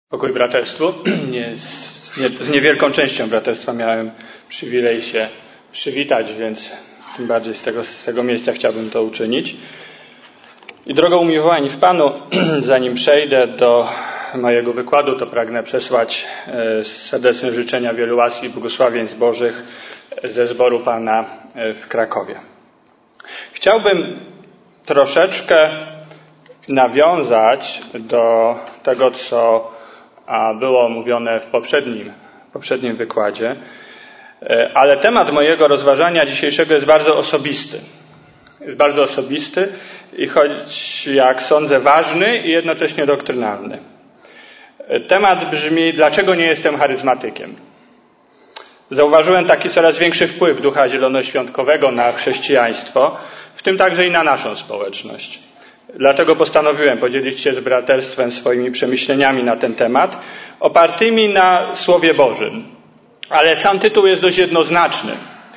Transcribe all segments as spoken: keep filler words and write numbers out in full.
Pokój braterstwu. Nie, z, nie, z niewielką częścią braterstwa miałem przywilej się przywitać, więc tym bardziej z tego, z tego miejsca chciałbym to uczynić. I drogo umiłowani w Panu, zanim przejdę do mojego wykładu, to pragnę przesłać serdeczne życzenia wielu łask i błogosławieństw Bożych ze zboru Pana w Krakowie. Chciałbym troszeczkę nawiązać do tego, co było mówione w poprzednim, poprzednim wykładzie, ale temat mojego rozważania dzisiejszego jest bardzo osobisty. Jest bardzo osobisty i choć, jak sądzę, ważny i jednocześnie doktrynalny. Temat brzmi: dlaczego nie jestem charyzmatykiem? Zauważyłem taki coraz większy wpływ Ducha Zielonoświątkowego na chrześcijaństwo, w tym także i na naszą społeczność. Dlatego postanowiłem podzielić się z braterstwem swoimi przemyśleniami na ten temat, opartymi na Słowie Bożym. Ale sam tytuł jest dość jednoznaczny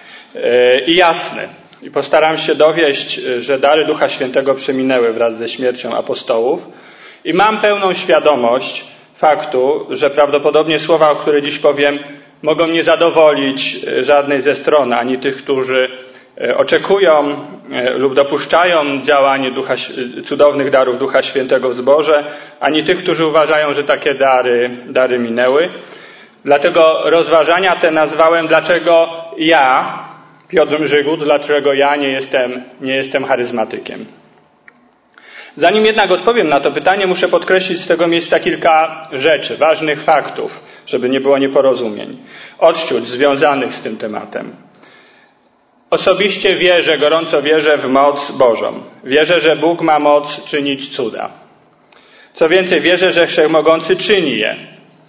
i jasny. I postaram się dowieść, że dary Ducha Świętego przeminęły wraz ze śmiercią apostołów. I mam pełną świadomość faktu, że prawdopodobnie słowa, o które dziś powiem, mogą nie zadowolić żadnej ze stron, ani tych, którzy oczekują lub dopuszczają działanie Ducha, cudownych darów Ducha Świętego w zborze, ani tych, którzy uważają, że takie dary, dary minęły. Dlatego rozważania te nazwałem: dlaczego ja, Piotr Żygut, dlaczego ja nie jestem, nie jestem charyzmatykiem. Zanim jednak odpowiem na to pytanie, muszę podkreślić z tego miejsca kilka rzeczy, ważnych faktów, żeby nie było nieporozumień, odczuć związanych z tym tematem. Osobiście wierzę, gorąco wierzę w moc Bożą. Wierzę, że Bóg ma moc czynić cuda. Co więcej, wierzę, że Wszechmogący czyni je.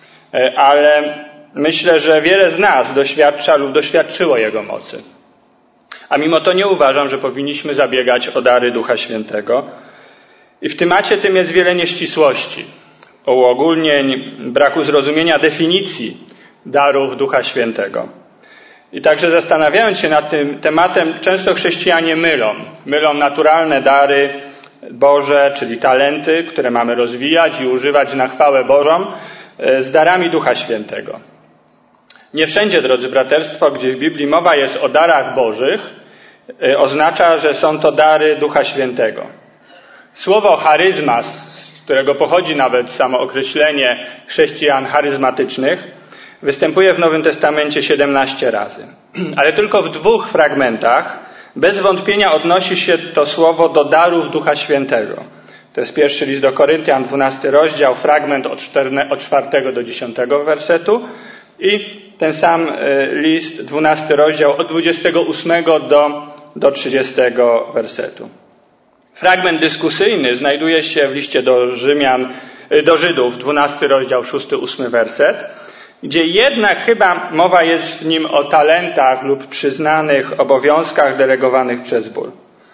Ale myślę, że wiele z nas doświadcza lub doświadczyło Jego mocy. A mimo to nie uważam, że powinniśmy zabiegać o dary Ducha Świętego. I w temacie tym jest wiele nieścisłości, uogólnień, braku zrozumienia definicji darów Ducha Świętego. I także zastanawiając się nad tym tematem, często chrześcijanie mylą. Mylą naturalne dary Boże, czyli talenty, które mamy rozwijać i używać na chwałę Bożą, z darami Ducha Świętego. Nie wszędzie, drodzy braterstwo, gdzie w Biblii mowa jest o darach Bożych, oznacza, że są to dary Ducha Świętego. Słowo charyzma, z którego pochodzi nawet samo określenie chrześcijan charyzmatycznych, występuje w Nowym Testamencie siedemnaście razy. Ale tylko w dwóch fragmentach bez wątpienia odnosi się to słowo do darów Ducha Świętego. To jest pierwszy list do Koryntian, dwunasty rozdział, fragment od czwartego do dziesiątego wersetu i ten sam list, dwunasty rozdział, od dwudziestego ósmego do, do trzydziestego wersetu. Fragment dyskusyjny znajduje się w liście do Rzymian, do Żydów, dwunasty rozdział, szósty, ósmy werset, gdzie jednak chyba mowa jest w nim o talentach lub przyznanych obowiązkach delegowanych przez Bóg.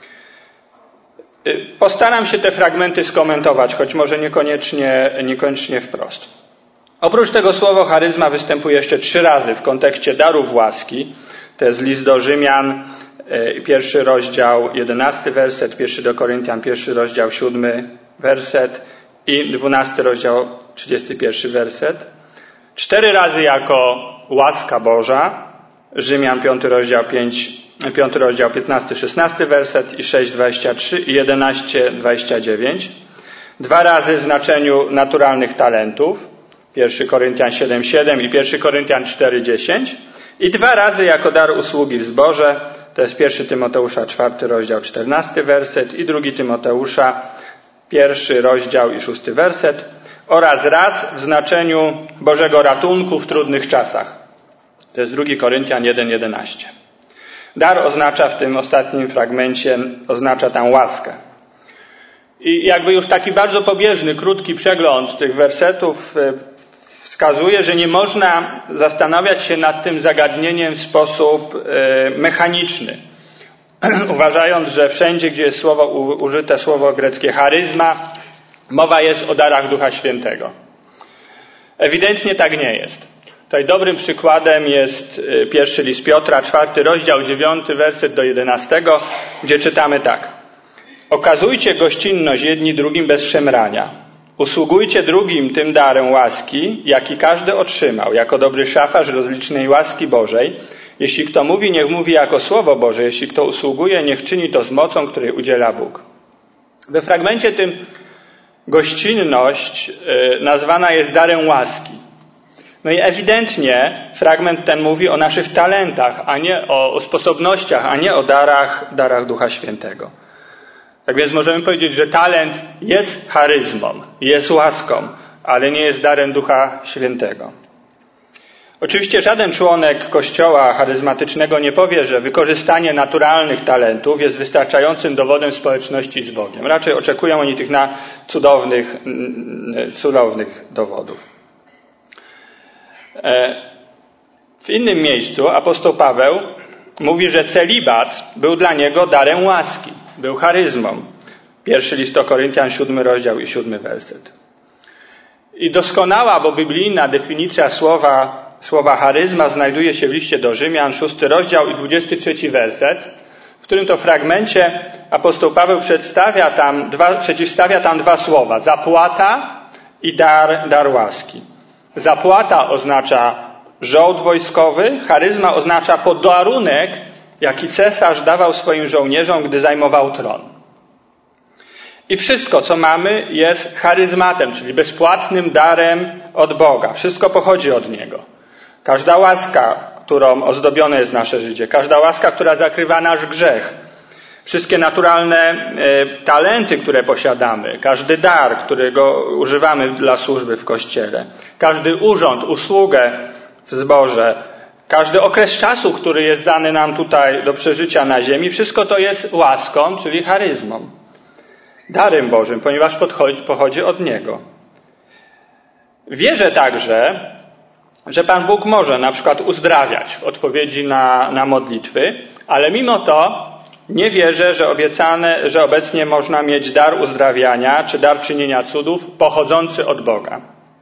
Postaram się te fragmenty skomentować, choć może niekoniecznie, niekoniecznie wprost. Oprócz tego słowo charyzma występuje jeszcze trzy razy w kontekście darów łaski. To jest list do Rzymian, pierwszy rozdział, jedenasty werset, pierwszy do Koryntian, pierwszy rozdział, siódmy werset i dwunasty rozdział, trzydziesty pierwszy werset. Cztery razy jako łaska Boża, Rzymian, piąty rozdział, pięć, piąty rozdział, piętnasty, szesnasty werset i sześć, dwadzieścia trzy i jedenaście, dwadzieścia dziewięć. Dwa razy w znaczeniu naturalnych talentów, pierwszy Koryntian siedem, siedem i pierwszy Koryntian cztery, dziesięć. I dwa razy jako dar usługi w zborze, to jest pierwszy Tymoteusza, czwarty rozdział, czternasty werset i drugi Tymoteusza, pierwszy rozdział i szósty werset. Oraz raz w znaczeniu Bożego ratunku w trudnych czasach. To jest drugi Koryntian jeden, jedenaście. Dar oznacza w tym ostatnim fragmencie, oznacza tam łaskę. I jakby już taki bardzo pobieżny, krótki przegląd tych wersetów wskazuje, że nie można zastanawiać się nad tym zagadnieniem w sposób mechaniczny. Uważając, że wszędzie, gdzie jest słowo, użyte słowo greckie charyzma, mowa jest o darach Ducha Świętego. Ewidentnie tak nie jest. Tutaj dobrym przykładem jest pierwszy list Piotra, czwarty rozdział, dziewiąty werset do jedenastego, gdzie czytamy tak. Okazujcie gościnność jedni drugim bez szemrania. Usługujcie drugim tym darem łaski, jaki każdy otrzymał, jako dobry szafarz rozlicznej łaski Bożej. Jeśli kto mówi, niech mówi jako Słowo Boże. Jeśli kto usługuje, niech czyni to z mocą, której udziela Bóg. We fragmencie tym gościnność nazwana jest darem łaski. No i ewidentnie fragment ten mówi o naszych talentach, a nie o, o sposobnościach, a nie o darach, darach Ducha Świętego. Tak więc możemy powiedzieć, że talent jest charyzmą, jest łaską, ale nie jest darem Ducha Świętego. Oczywiście żaden członek Kościoła charyzmatycznego nie powie, że wykorzystanie naturalnych talentów jest wystarczającym dowodem społeczności z Bogiem. Raczej oczekują oni tych na cudownych, cudownych dowodów. W innym miejscu apostoł Paweł mówi, że celibat był dla niego darem łaski, był charyzmą. Pierwszy list do Koryntian, siódmy rozdział i siódmy werset. I doskonała, bo biblijna definicja słowa, słowa charyzma znajduje się w liście do Rzymian, szósty rozdział i dwudziesty trzeci werset, w którym to fragmencie apostoł Paweł przedstawia tam dwa, przeciwstawia tam dwa słowa: zapłata i dar, dar łaski. Zapłata oznacza żołd wojskowy, charyzma oznacza podarunek, jaki cesarz dawał swoim żołnierzom, gdy zajmował tron. I wszystko, co mamy, jest charyzmatem, czyli bezpłatnym darem od Boga. Wszystko pochodzi od Niego. Każda łaska, którą ozdobione jest nasze życie, każda łaska, która zakrywa nasz grzech, wszystkie naturalne e, talenty, które posiadamy, każdy dar, którego używamy dla służby w Kościele, każdy urząd, usługę w zborze, każdy okres czasu, który jest dany nam tutaj do przeżycia na ziemi, wszystko to jest łaską, czyli charyzmą, darem Bożym, ponieważ podchodzi, pochodzi od Niego. Wierzę także, że Pan Bóg może na przykład uzdrawiać w odpowiedzi na, na modlitwy, ale mimo to nie wierzę, że obiecane, że obecnie można mieć dar uzdrawiania czy dar czynienia cudów pochodzący od Boga.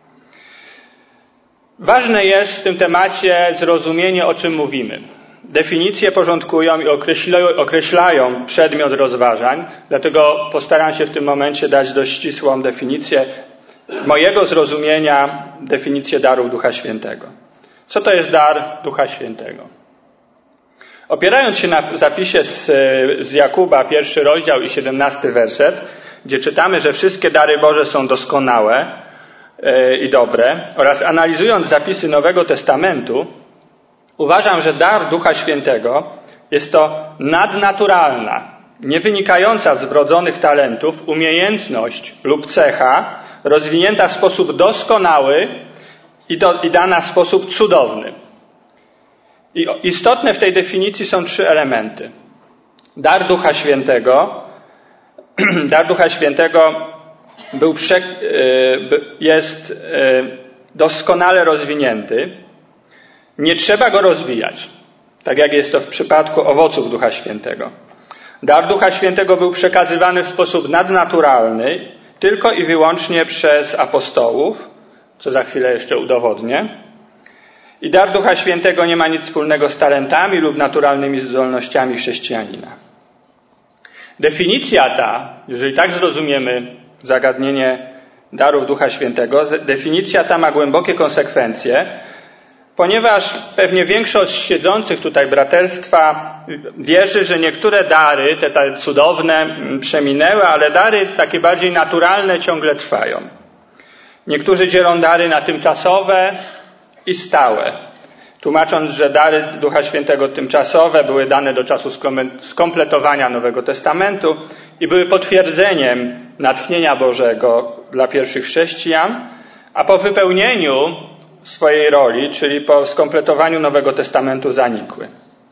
Ważne jest w tym temacie zrozumienie, o czym mówimy. Definicje porządkują i określają, określają przedmiot rozważań, dlatego postaram się w tym momencie dać dość ścisłą definicję mojego zrozumienia, definicję darów Ducha Świętego. Co to jest dar Ducha Świętego? Opierając się na zapisie z, z Jakuba, pierwszy rozdział i siedemnasty werset, gdzie czytamy, że wszystkie dary Boże są doskonałe yy, i dobre, oraz analizując zapisy Nowego Testamentu, uważam, że dar Ducha Świętego jest to nadnaturalna, nie wynikająca z wrodzonych talentów, umiejętność lub cecha rozwinięta w sposób doskonały i, do, i dana w sposób cudowny. I istotne w tej definicji są trzy elementy. Dar Ducha Świętego, dar Ducha Świętego był, jest doskonale rozwinięty. Nie trzeba go rozwijać, tak jak jest to w przypadku owoców Ducha Świętego. Dar Ducha Świętego był przekazywany w sposób nadnaturalny tylko i wyłącznie przez apostołów, co za chwilę jeszcze udowodnię. I dar Ducha Świętego nie ma nic wspólnego z talentami lub naturalnymi zdolnościami chrześcijanina. Definicja ta, jeżeli tak zrozumiemy zagadnienie darów Ducha Świętego, definicja ta ma głębokie konsekwencje, ponieważ pewnie większość siedzących tutaj braterstwa wierzy, że niektóre dary, te, te cudowne, przeminęły, ale dary takie bardziej naturalne ciągle trwają. Niektórzy dzielą dary na tymczasowe i stałe, tłumacząc, że dary Ducha Świętego tymczasowe były dane do czasu skompletowania Nowego Testamentu i były potwierdzeniem natchnienia Bożego dla pierwszych chrześcijan, a po wypełnieniu swojej roli, czyli po skompletowaniu Nowego Testamentu, zanikły.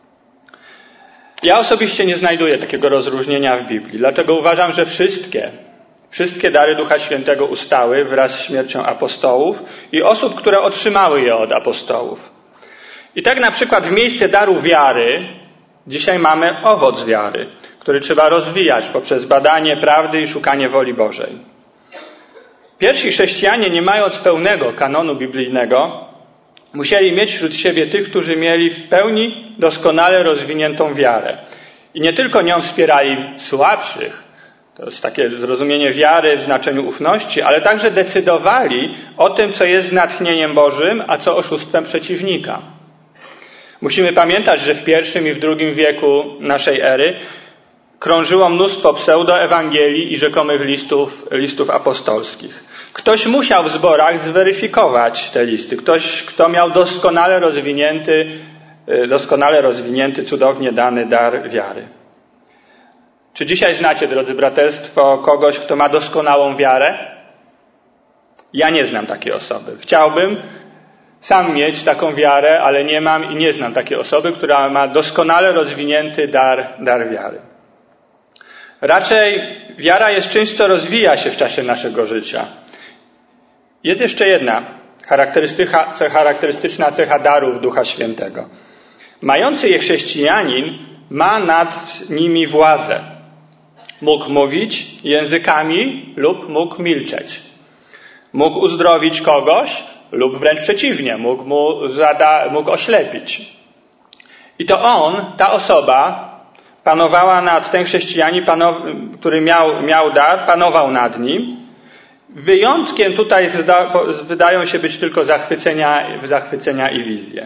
Ja osobiście nie znajduję takiego rozróżnienia w Biblii, dlatego uważam, że wszystkie Wszystkie dary Ducha Świętego ustały wraz z śmiercią apostołów i osób, które otrzymały je od apostołów. I tak na przykład w miejsce daru wiary dzisiaj mamy owoc wiary, który trzeba rozwijać poprzez badanie prawdy i szukanie woli Bożej. Pierwsi chrześcijanie, nie mając pełnego kanonu biblijnego, musieli mieć wśród siebie tych, którzy mieli w pełni doskonale rozwiniętą wiarę. I nie tylko nią wspierali słabszych, To jest takie zrozumienie wiary w znaczeniu ufności, ale także decydowali o tym, co jest natchnieniem Bożym, a co oszustwem przeciwnika. Musimy pamiętać, że w pierwszym i w drugim wieku naszej ery krążyło mnóstwo pseudoewangelii i rzekomych listów, listów apostolskich. Ktoś musiał w zborach zweryfikować te listy. Ktoś, kto miał doskonale rozwinięty, doskonale rozwinięty, cudownie dany dar wiary. Czy dzisiaj znacie, drodzy braterstwo, kogoś, kto ma doskonałą wiarę? Ja nie znam takiej osoby. Chciałbym sam mieć taką wiarę, ale nie mam i nie znam takiej osoby, która ma doskonale rozwinięty dar, dar wiary. Raczej wiara jest czymś, co rozwija się w czasie naszego życia. Jest jeszcze jedna charakterystyczna cecha darów Ducha Świętego. Mający je chrześcijanin ma nad nimi władzę. Mógł mówić językami lub mógł milczeć. Mógł uzdrowić kogoś lub wręcz przeciwnie, mógł, mu zada, mógł oślepić. I to on, ta osoba, panowała nad, ten chrześcijanin, panow, który miał, miał dar, panował nad nim. Wyjątkiem tutaj zda, wydają się być tylko zachwycenia, zachwycenia i wizje.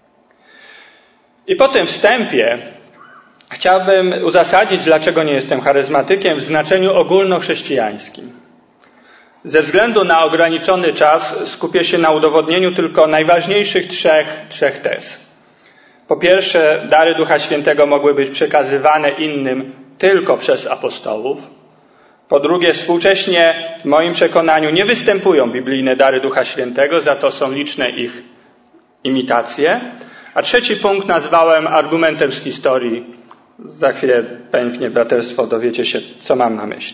I po tym wstępie chciałbym uzasadnić, dlaczego nie jestem charyzmatykiem w znaczeniu ogólnochrześcijańskim. Ze względu na ograniczony czas skupię się na udowodnieniu tylko najważniejszych trzech, trzech tez. Po pierwsze, dary Ducha Świętego mogły być przekazywane innym tylko przez apostołów. Po drugie, współcześnie w moim przekonaniu nie występują biblijne dary Ducha Świętego, za to są liczne ich imitacje. A trzeci punkt nazwałem argumentem z historii. Za chwilę, pewnie braterstwo, dowiecie się, co mam na myśli.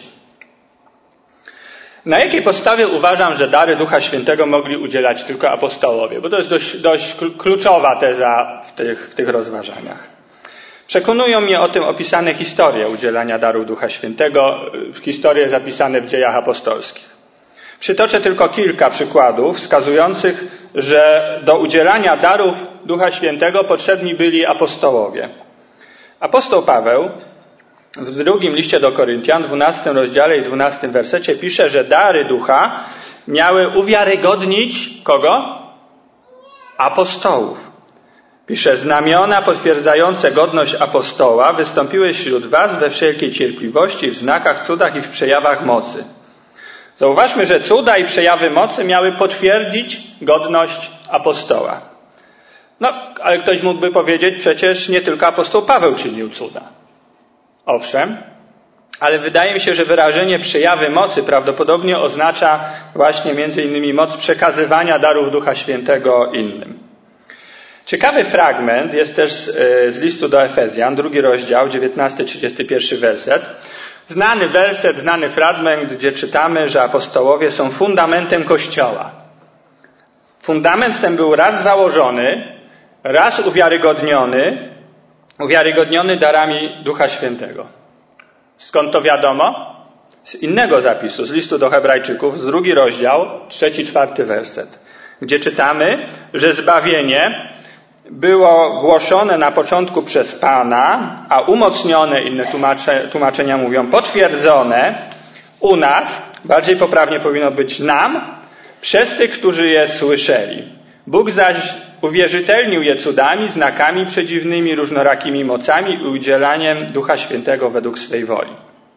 Na jakiej podstawie uważam, że dary Ducha Świętego mogli udzielać tylko apostołowie? Bo to jest dość, dość kluczowa teza w tych, w tych rozważaniach. Przekonują mnie o tym opisane historie udzielania darów Ducha Świętego, historie zapisane w dziejach apostolskich. Przytoczę tylko kilka przykładów wskazujących, że do udzielania darów Ducha Świętego potrzebni byli apostołowie. Apostoł Paweł w drugim liście do Koryntian, w dwunastym rozdziale i dwunastym wersecie pisze, że dary Ducha miały uwiarygodnić kogo? Apostołów. Pisze, znamiona potwierdzające godność apostoła wystąpiły wśród was we wszelkiej cierpliwości, w znakach, cudach i w przejawach mocy. Zauważmy, że cuda i przejawy mocy miały potwierdzić godność apostoła. No, ale ktoś mógłby powiedzieć, przecież nie tylko apostoł Paweł czynił cuda. Owszem, ale wydaje mi się, że wyrażenie przejawy mocy prawdopodobnie oznacza właśnie między innymi moc przekazywania darów Ducha Świętego innym. Ciekawy fragment jest też z listu do Efezjan, drugi rozdział, dziewiętnasty trzydziesty pierwszy werset. Znany werset, znany fragment, gdzie czytamy, że apostołowie są fundamentem Kościoła. Fundament ten był raz założony, raz uwiarygodniony, uwiarygodniony darami Ducha Świętego. Skąd to wiadomo? Z innego zapisu, z listu do Hebrajczyków, z drugi rozdział, trzeci, czwarty werset, gdzie czytamy, że zbawienie było głoszone na początku przez Pana, a umocnione, inne tłumacze, tłumaczenia mówią, potwierdzone u nas, bardziej poprawnie powinno być nam, przez tych, którzy je słyszeli. Bóg zaś uwierzytelnił je cudami, znakami przedziwnymi, różnorakimi mocami i udzielaniem Ducha Świętego według swej woli.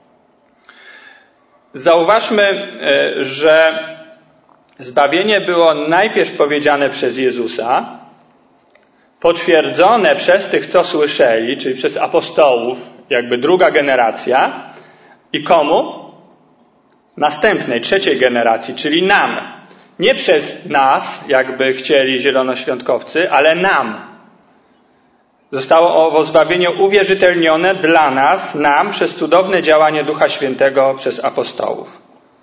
Zauważmy, że zbawienie było najpierw powiedziane przez Jezusa, potwierdzone przez tych, co słyszeli, czyli przez apostołów, jakby druga generacja. I komu? Następnej, trzeciej generacji, czyli nam. Nie przez nas, jakby chcieli zielonoświątkowcy, ale nam. Zostało owo zbawienie uwierzytelnione dla nas, nam, przez cudowne działanie Ducha Świętego przez apostołów.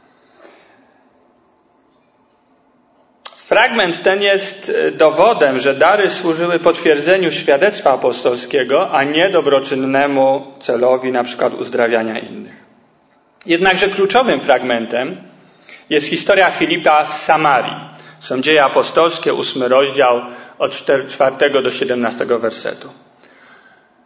Fragment ten jest dowodem, że dary służyły potwierdzeniu świadectwa apostolskiego, a nie dobroczynnemu celowi, na przykład uzdrawiania innych. Jednakże kluczowym fragmentem jest historia Filipa z Samarii. Są Dzieje Apostolskie, ósmy rozdział, od czwartego do siedemnastego wersetu.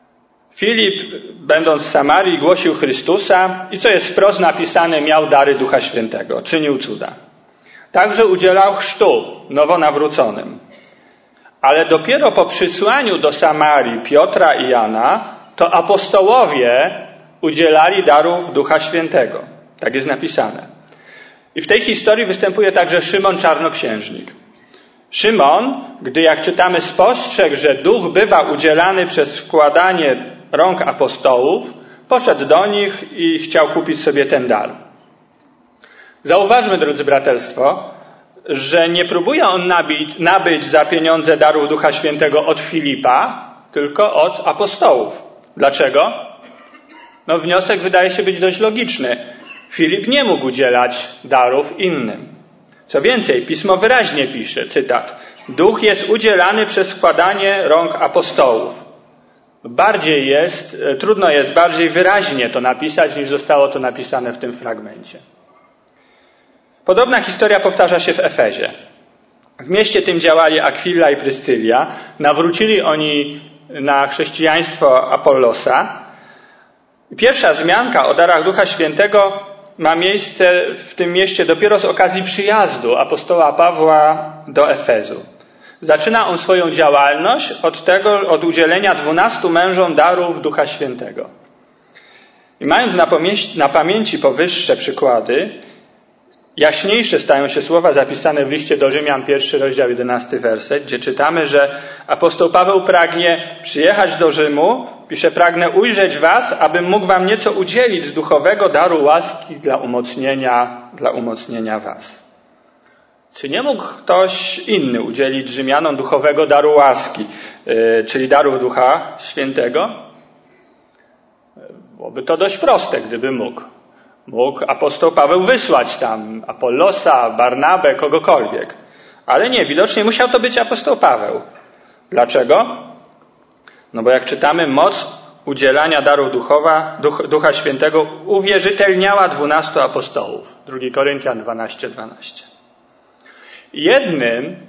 Filip, będąc w Samarii, głosił Chrystusa i co jest wprost napisane, miał dary Ducha Świętego, czynił cuda. Także udzielał chrztu nowonawróconym. Ale dopiero po przysłaniu do Samarii Piotra i Jana, to apostołowie udzielali darów Ducha Świętego. Tak jest napisane. I w tej historii występuje także Szymon Czarnoksiężnik. Szymon, gdy jak czytamy spostrzegł, że duch bywa udzielany przez wkładanie rąk apostołów, poszedł do nich i chciał kupić sobie ten dar. Zauważmy, drodzy braterstwo, że nie próbuje on nabyć, nabyć za pieniądze darów Ducha Świętego od Filipa, tylko od apostołów. Dlaczego? No, wniosek wydaje się być dość logiczny. Filip nie mógł udzielać darów innym. Co więcej, Pismo wyraźnie pisze, cytat, Duch jest udzielany przez wkładanie rąk apostołów. Bardziej jest, trudno jest bardziej wyraźnie to napisać, niż zostało to napisane w tym fragmencie. Podobna historia powtarza się w Efezie. W mieście tym działali Akwila i Pryscylia. Nawrócili oni na chrześcijaństwo Apollosa. Pierwsza wzmianka o darach Ducha Świętego ma miejsce w tym mieście dopiero z okazji przyjazdu apostoła Pawła do Efezu. Zaczyna on swoją działalność od tego, od udzielenia dwunastu mężom darów Ducha Świętego. I mając na pamięci, na pamięci powyższe przykłady, jaśniejsze stają się słowa zapisane w liście do Rzymian, pierwszy rozdział, jedenasty werset, gdzie czytamy, że apostoł Paweł pragnie przyjechać do Rzymu, pisze, pragnę ujrzeć was, abym mógł wam nieco udzielić z duchowego daru łaski dla umocnienia, dla umocnienia was. Czy nie mógł ktoś inny udzielić Rzymianom duchowego daru łaski, yy, czyli darów Ducha Świętego? Byłoby to dość proste, gdyby mógł. Mógł apostoł Paweł wysłać tam Apollosa, Barnabę, kogokolwiek. Ale nie, widocznie musiał to być apostoł Paweł. Dlaczego? No bo jak czytamy, moc udzielania darów duchowa, duch, Ducha Świętego uwierzytelniała dwunastu apostołów. drugi Koryntian dwanaście, dwanaście. Jednym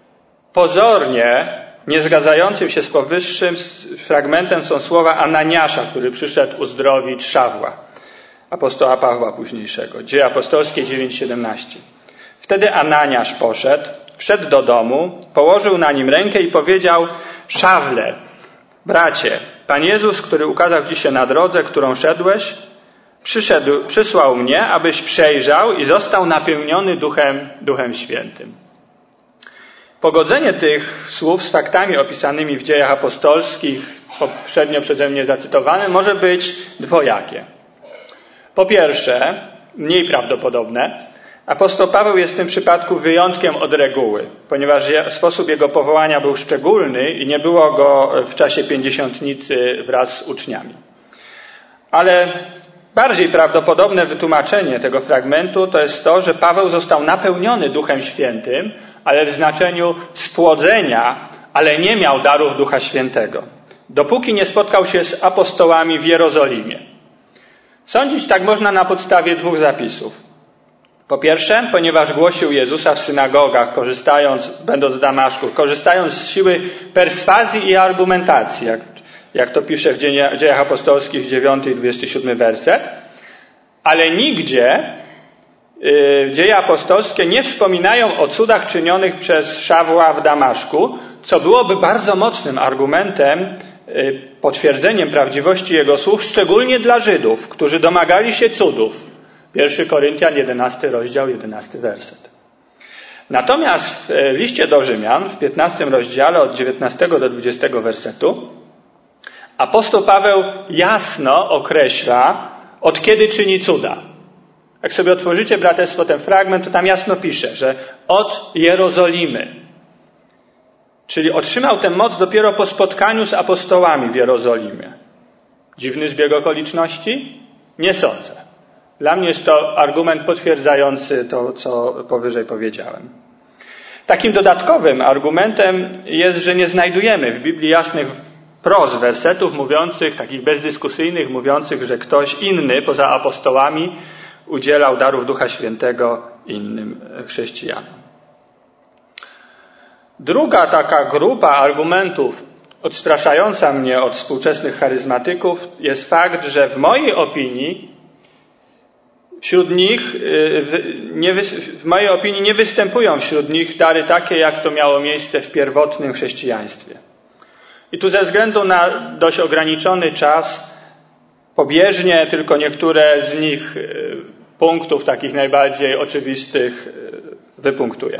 pozornie niezgadzającym się z powyższym fragmentem są słowa Ananiasza, który przyszedł uzdrowić Szawła, apostoła Pawła późniejszego. Dzieje apostolskie dziewięć, siedemnaście. Wtedy Ananiasz poszedł, wszedł do domu, położył na nim rękę i powiedział: Szawle, bracie, Pan Jezus, który ukazał ci się na drodze, którą szedłeś, przyszedł, przysłał mnie, abyś przejrzał i został napełniony Duchem, Duchem Świętym. Pogodzenie tych słów z faktami opisanymi w Dziejach Apostolskich, poprzednio przeze mnie zacytowane, może być dwojakie. Po pierwsze, mniej prawdopodobne, apostoł Paweł jest w tym przypadku wyjątkiem od reguły, ponieważ sposób jego powołania był szczególny i nie było go w czasie pięćdziesiątnicy wraz z uczniami. Ale bardziej prawdopodobne wytłumaczenie tego fragmentu to jest to, że Paweł został napełniony Duchem Świętym, ale w znaczeniu spłodzenia, ale nie miał darów Ducha Świętego, dopóki nie spotkał się z apostołami w Jerozolimie. Sądzić tak można na podstawie dwóch zapisów. Po pierwsze, ponieważ głosił Jezusa w synagogach, korzystając, będąc w Damaszku, korzystając z siły perswazji i argumentacji, jak, jak to pisze w Dziejach Apostolskich, dziewiąty i dwudziesty siódmy werset, ale nigdzie yy, Dzieje Apostolskie nie wspominają o cudach czynionych przez Szawła w Damaszku, co byłoby bardzo mocnym argumentem, yy, potwierdzeniem prawdziwości jego słów, szczególnie dla Żydów, którzy domagali się cudów. pierwszy Koryntian, jedenasty rozdział, jedenasty werset. Natomiast w liście do Rzymian, w piętnastym rozdziale, od dziewiętnastego do dwudziestego wersetu, apostoł Paweł jasno określa, od kiedy czyni cuda. Jak sobie otworzycie, braterstwo, ten fragment, to tam jasno pisze, że od Jerozolimy. Czyli otrzymał tę moc dopiero po spotkaniu z apostołami w Jerozolimie. Dziwny zbieg okoliczności? Nie sądzę. Dla mnie jest to argument potwierdzający to, co powyżej powiedziałem. Takim dodatkowym argumentem jest, że nie znajdujemy w Biblii jasnych wprost wersetów mówiących, takich bezdyskusyjnych, mówiących, że ktoś inny poza apostołami udzielał darów Ducha Świętego innym chrześcijanom. Druga taka grupa argumentów odstraszająca mnie od współczesnych charyzmatyków jest fakt, że w mojej opinii wśród nich, nie, w mojej opinii nie występują wśród nich dary takie, jak to miało miejsce w pierwotnym chrześcijaństwie. I tu ze względu na dość ograniczony czas pobieżnie tylko niektóre z nich punktów takich najbardziej oczywistych wypunktuję.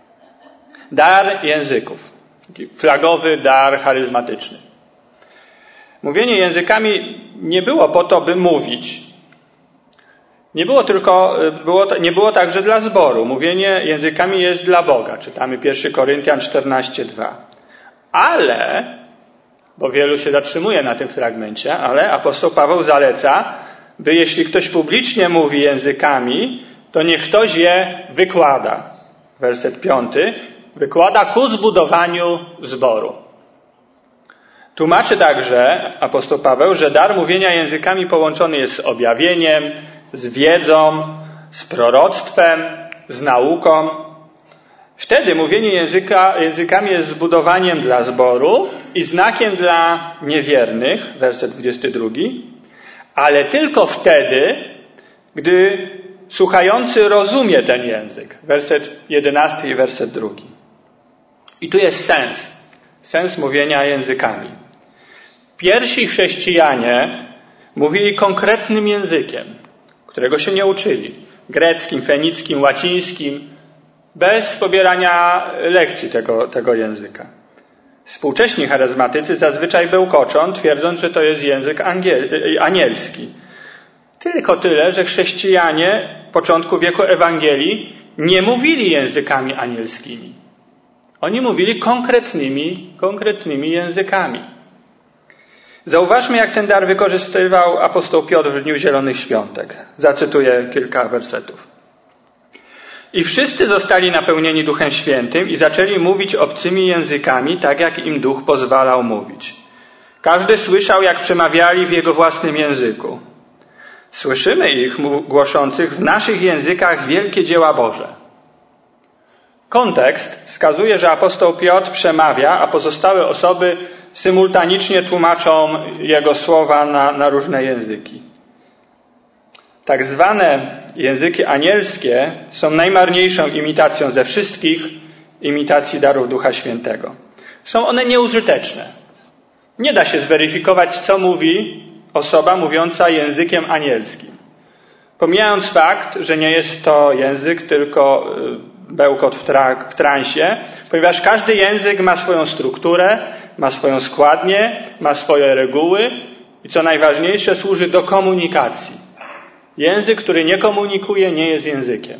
Dar języków. Taki flagowy dar charyzmatyczny. Mówienie językami nie było po to, by mówić. Nie było tylko, było, nie było także dla zboru. Mówienie językami jest dla Boga. Czytamy pierwszy Koryntian czternaście dwa. Ale, bo wielu się zatrzymuje na tym fragmencie, ale apostoł Paweł zaleca, by jeśli ktoś publicznie mówi językami, to niech ktoś je wykłada. Werset piąty. Wykłada ku zbudowaniu zboru. Tłumaczy także apostoł Paweł, że dar mówienia językami połączony jest z objawieniem, z wiedzą, z proroctwem, z nauką. Wtedy mówienie języka, językami jest zbudowaniem dla zboru i znakiem dla niewiernych, werset dwudziesty drugi, ale tylko wtedy, gdy słuchający rozumie ten język, werset jedenasty i werset drugi. I tu jest sens, sens mówienia językami. Pierwsi chrześcijanie mówili konkretnym językiem, którego się nie uczyli. Greckim, fenickim, łacińskim, bez pobierania lekcji tego, tego języka. Współcześni charyzmatycy zazwyczaj bełkoczą, twierdząc, że to jest język angiel, anielski. Tylko tyle, że chrześcijanie w początku wieku Ewangelii nie mówili językami anielskimi. Oni mówili konkretnymi, konkretnymi językami. Zauważmy, jak ten dar wykorzystywał apostoł Piotr w Dniu Zielonych Świątek. Zacytuję kilka wersetów. I wszyscy zostali napełnieni Duchem Świętym i zaczęli mówić obcymi językami, tak jak im Duch pozwalał mówić. Każdy słyszał, jak przemawiali w jego własnym języku. Słyszymy ich głoszących w naszych językach wielkie dzieła Boże. Kontekst wskazuje, że apostoł Piotr przemawia, a pozostałe osoby symultanicznie tłumaczą jego słowa na, na różne języki. Tak zwane języki anielskie są najmarniejszą imitacją ze wszystkich imitacji darów Ducha Świętego. Są one nieużyteczne. Nie da się zweryfikować, co mówi osoba mówiąca językiem anielskim. Pomijając fakt, że nie jest to język, tylko bełkot w, tra- w transie, ponieważ każdy język ma swoją strukturę, ma swoją składnię, ma swoje reguły i co najważniejsze, służy do komunikacji. Język, który nie komunikuje, nie jest językiem.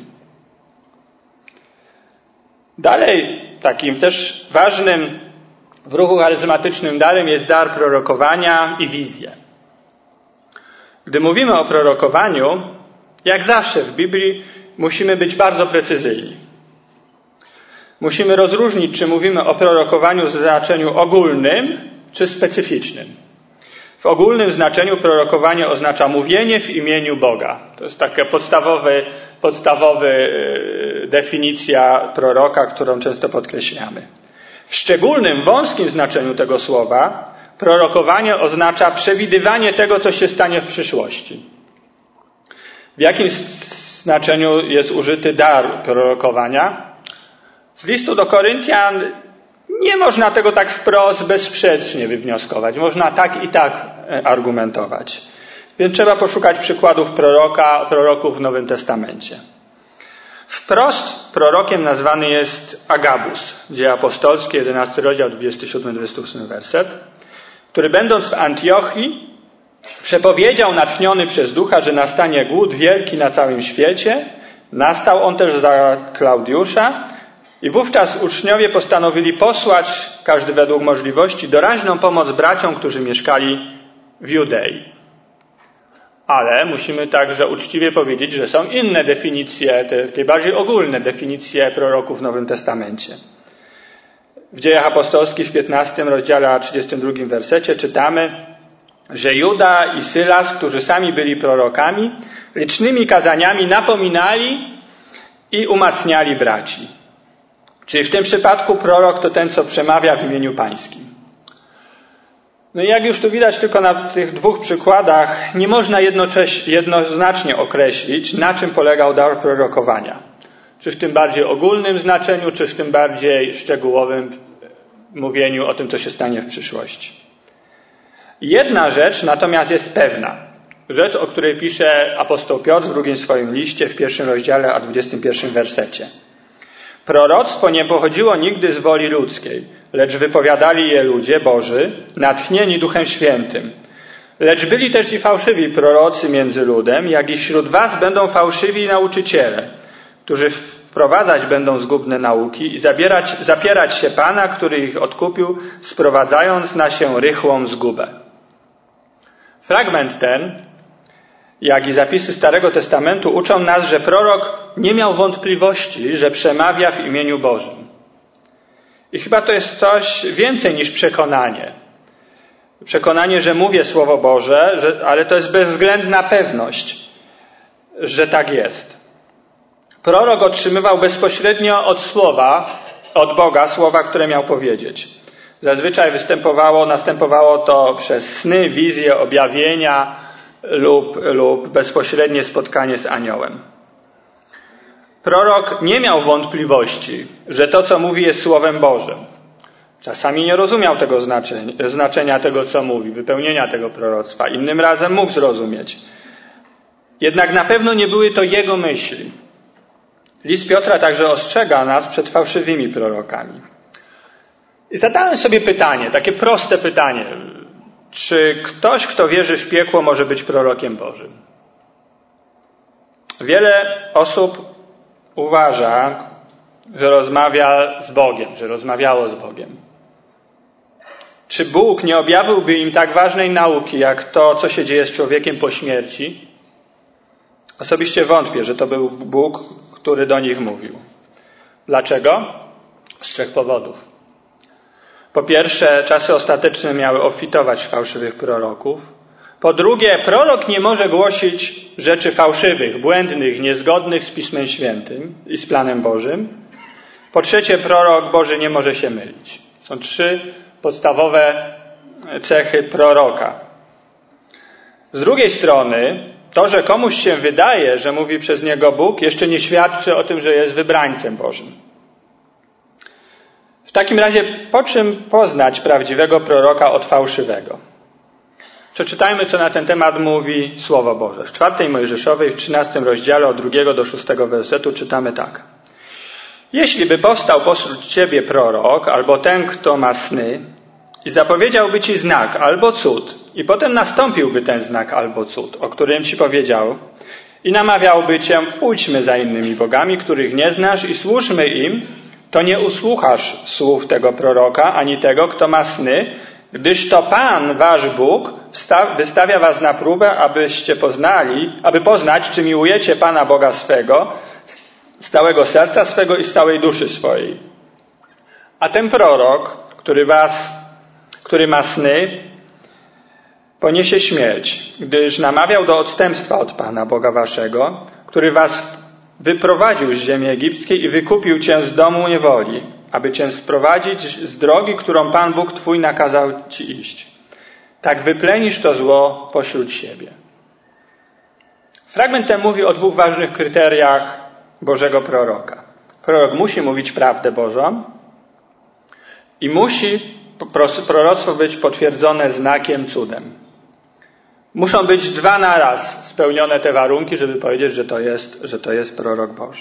Dalej, takim też ważnym w ruchu charyzmatycznym darem jest dar prorokowania i wizje. Gdy mówimy o prorokowaniu, jak zawsze w Biblii, musimy być bardzo precyzyjni. Musimy rozróżnić, czy mówimy o prorokowaniu w znaczeniu ogólnym, czy specyficznym. W ogólnym znaczeniu prorokowanie oznacza mówienie w imieniu Boga. To jest taka podstawowy, podstawowy definicja proroka, którą często podkreślamy. W szczególnym, wąskim znaczeniu tego słowa prorokowanie oznacza przewidywanie tego, co się stanie w przyszłości. W jakim znaczeniu jest użyty dar prorokowania? Z listu do Koryntian nie można tego tak wprost, bezsprzecznie wywnioskować. Można tak i tak argumentować. Więc trzeba poszukać przykładów proroka, proroków w Nowym Testamencie. Wprost prorokiem nazwany jest Agabus, Dzieje Apostolskie, jedenasty rozdział, dwudziesty siódmy do dwudziestego ósmego werset, który będąc w Antiochii przepowiedział natchniony przez Ducha, że nastanie głód wielki na całym świecie. Nastał on też za Klaudiusza i wówczas uczniowie postanowili posłać, każdy według możliwości, doraźną pomoc braciom, którzy mieszkali w Judei. Ale musimy także uczciwie powiedzieć, że są inne definicje, te takie bardziej ogólne definicje proroków w Nowym Testamencie. W Dziejach Apostolskich w piętnastym rozdziale, a trzydziestym drugim wersecie czytamy, że Juda i Sylas, którzy sami byli prorokami, licznymi kazaniami napominali i umacniali braci. Czyli w tym przypadku prorok to ten, co przemawia w imieniu Pańskim. No i jak już tu widać tylko na tych dwóch przykładach, nie można jednoznacznie określić, na czym polegał dar prorokowania. Czy w tym bardziej ogólnym znaczeniu, czy w tym bardziej szczegółowym mówieniu o tym, co się stanie w przyszłości. Jedna rzecz natomiast jest pewna. Rzecz, o której pisze apostoł Piotr w drugim swoim liście, w pierwszym rozdziale, a dwudziestym pierwszym wersecie. Proroctwo nie pochodziło nigdy z woli ludzkiej, lecz wypowiadali je ludzie Boży, natchnieni Duchem Świętym. Lecz byli też i fałszywi prorocy między ludem, jak i wśród was będą fałszywi nauczyciele, którzy wprowadzać będą zgubne nauki i zabierać, zapierać się Pana, który ich odkupił, sprowadzając na się rychłą zgubę. Fragment ten, jak i zapisy Starego Testamentu uczą nas, że prorok nie miał wątpliwości, że przemawia w imieniu Bożym. I chyba to jest coś więcej niż przekonanie. Przekonanie, że mówię Słowo Boże, że, ale to jest bezwzględna pewność, że tak jest. Prorok otrzymywał bezpośrednio od Słowa, od Boga słowa, które miał powiedzieć. Zazwyczaj występowało, następowało to przez sny, wizje, objawienia lub, lub bezpośrednie spotkanie z aniołem. Prorok nie miał wątpliwości, że to, co mówi, jest Słowem Bożym. Czasami nie rozumiał tego znaczenia, znaczenia tego, co mówi, wypełnienia tego proroctwa. Innym razem mógł zrozumieć. Jednak na pewno nie były to jego myśli. List Piotra także ostrzega nas przed fałszywymi prorokami. I zadałem sobie pytanie, takie proste pytanie. Czy ktoś, kto wierzy w piekło, może być prorokiem Bożym? Wiele osób uważa, że rozmawia z Bogiem, że rozmawiało z Bogiem. Czy Bóg nie objawiłby im tak ważnej nauki, jak to, co się dzieje z człowiekiem po śmierci? Osobiście wątpię, że to był Bóg, który do nich mówił. Dlaczego? Z trzech powodów. Po pierwsze, czasy ostateczne miały obfitować w fałszywych proroków. Po drugie, prorok nie może głosić rzeczy fałszywych, błędnych, niezgodnych z Pismem Świętym i z planem Bożym. Po trzecie, prorok Boży nie może się mylić. Są trzy podstawowe cechy proroka. Z drugiej strony, to, że komuś się wydaje, że mówi przez niego Bóg, jeszcze nie świadczy o tym, że jest wybrańcem Bożym. W takim razie, po czym poznać prawdziwego proroka od fałszywego? Przeczytajmy, co na ten temat mówi Słowo Boże. W czwartej Mojżeszowej, w trzynastym rozdziale, od drugiego do szóstego wersetu czytamy tak. Jeśli by powstał pośród ciebie prorok, albo ten, kto ma sny, i zapowiedziałby ci znak albo cud, i potem nastąpiłby ten znak albo cud, o którym ci powiedział, i namawiałby cię, pójdźmy za innymi bogami, których nie znasz, i służmy im, to nie usłuchasz słów tego proroka, ani tego, kto ma sny, gdyż to Pan, wasz Bóg, wystawia was na próbę, abyście poznali, aby poznać, czy miłujecie Pana Boga swego, z całego serca swego i z całej duszy swojej. A ten prorok, który was, który ma sny, poniesie śmierć, gdyż namawiał do odstępstwa od Pana Boga waszego, który was wyprowadził z ziemi egipskiej i wykupił cię z domu niewoli, aby cię sprowadzić z drogi, którą Pan Bóg twój nakazał ci iść. Tak wyplenisz to zło pośród siebie. Fragment ten mówi o dwóch ważnych kryteriach Bożego proroka. Prorok musi mówić prawdę Bożą i musi proroctwo być potwierdzone znakiem, cudem. Muszą być dwa na raz spełnione te warunki, żeby powiedzieć, że to jest, że to jest prorok Boży.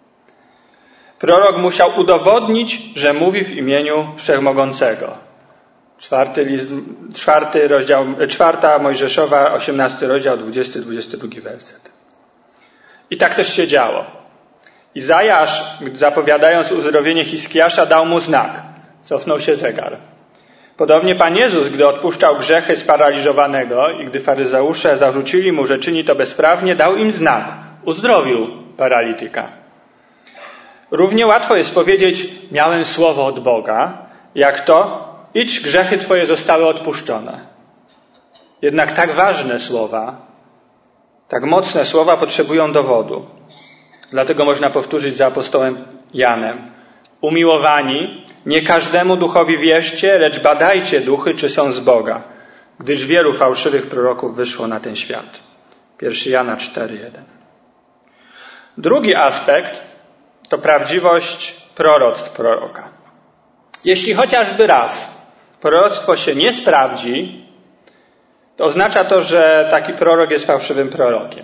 Prorok musiał udowodnić, że mówi w imieniu Wszechmogącego. Czwarty, list, czwarty rozdział, czwarta Mojżeszowa, osiemnasty rozdział, dwudziesty, dwudziesty drugi werset. I tak też się działo. Izajasz, zapowiadając uzdrowienie Hiskiasza, dał mu znak. Cofnął się zegar. Podobnie Pan Jezus, gdy odpuszczał grzechy sparaliżowanego i gdy faryzeusze zarzucili mu, że czyni to bezprawnie, dał im znak. Uzdrowił paralityka. Równie łatwo jest powiedzieć, miałem słowo od Boga, jak to, idź, grzechy twoje zostały odpuszczone. Jednak tak ważne słowa, tak mocne słowa potrzebują dowodu. Dlatego można powtórzyć za apostołem Janem. Umiłowani, nie każdemu duchowi wierzcie, lecz badajcie duchy, czy są z Boga, gdyż wielu fałszywych proroków wyszło na ten świat. Pierwszy Jana cztery jeden. Drugi aspekt to prawdziwość proroctw proroka. Jeśli chociażby raz proroctwo się nie sprawdzi, to oznacza to, że taki prorok jest fałszywym prorokiem.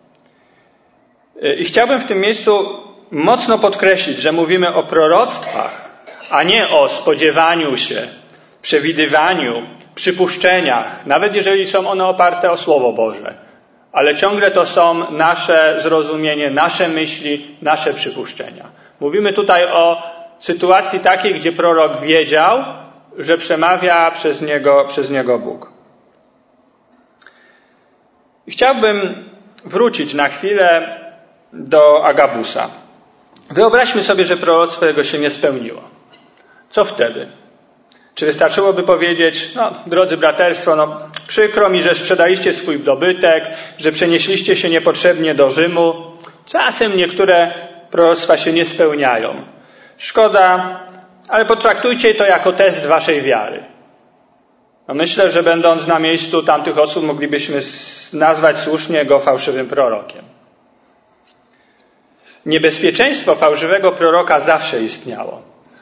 I chciałbym w tym miejscu mocno podkreślić, że mówimy o proroctwach, a nie o spodziewaniu się, przewidywaniu, przypuszczeniach, nawet jeżeli są one oparte o Słowo Boże. Ale ciągle to są nasze zrozumienie, nasze myśli, nasze przypuszczenia. Mówimy tutaj o sytuacji takiej, gdzie prorok wiedział, że przemawia przez niego, przez niego Bóg. Chciałbym wrócić na chwilę do Agabusa. Wyobraźmy sobie, że proroctwo jego się nie spełniło. Co wtedy? Czy wystarczyłoby powiedzieć, no drodzy braterstwo, no przykro mi, że sprzedaliście swój dobytek, że przenieśliście się niepotrzebnie do Rzymu. Czasem niektóre proroctwa się nie spełniają. Szkoda, ale potraktujcie to jako test waszej wiary. No myślę, że będąc na miejscu tamtych osób moglibyśmy nazwać słusznie go fałszywym prorokiem. Niebezpieczeństwo fałszywego proroka zawsze istniało.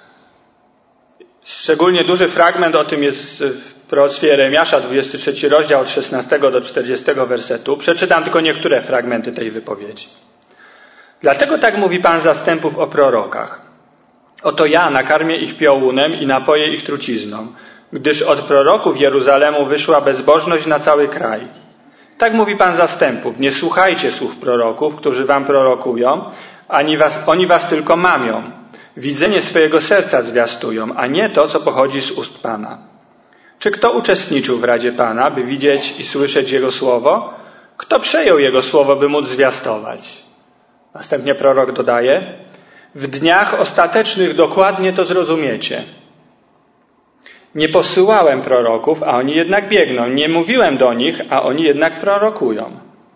Szczególnie duży fragment o tym jest w proroctwie Jeremiasza, dwudziesty trzeci rozdział od szesnastego do czterdziestego wersetu. Przeczytam tylko niektóre fragmenty tej wypowiedzi. Dlatego tak mówi Pan zastępów o prorokach. Oto ja nakarmię ich piołunem i napoję ich trucizną, gdyż od proroków Jeruzalemu wyszła bezbożność na cały kraj. Tak mówi Pan zastępów. Nie słuchajcie słów proroków, którzy wam prorokują, ani was, oni was tylko mamią. Widzenie swojego serca zwiastują, a nie to, co pochodzi z ust Pana. Czy kto uczestniczył w Radzie Pana, by widzieć i słyszeć Jego słowo? Kto przejął Jego słowo, by móc zwiastować? Następnie prorok dodaje, w dniach ostatecznych dokładnie to zrozumiecie. Nie posyłałem proroków, a oni jednak biegną. Nie mówiłem do nich, a oni jednak prorokują.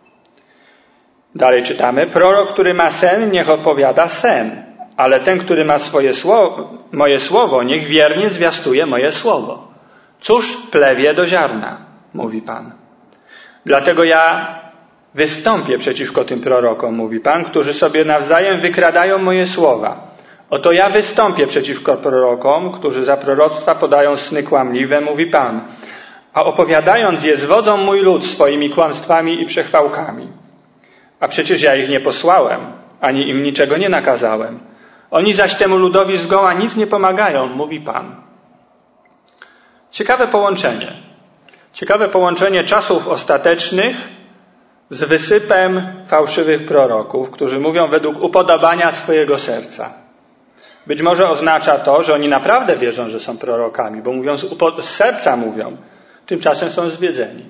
Dalej czytamy, prorok, który ma sen, niech opowiada sen, ale ten, który ma swoje słowo, moje słowo, niech wiernie zwiastuje moje słowo. Cóż plewie do ziarna, mówi Pan. Dlatego ja wystąpię przeciwko tym prorokom, mówi Pan, którzy sobie nawzajem wykradają moje słowa. Oto ja wystąpię przeciwko prorokom, którzy za proroctwa podają sny kłamliwe, mówi Pan, a opowiadając je zwodzą mój lud swoimi kłamstwami i przechwałkami. A przecież ja ich nie posłałem, ani im niczego nie nakazałem. Oni zaś temu ludowi zgoła nic nie pomagają, mówi Pan. Ciekawe połączenie. Ciekawe połączenie czasów ostatecznych z wysypem fałszywych proroków, którzy mówią według upodobania swojego serca. Być może oznacza to, że oni naprawdę wierzą, że są prorokami, bo mówią z, upo- z serca mówią, tymczasem są zwiedzeni.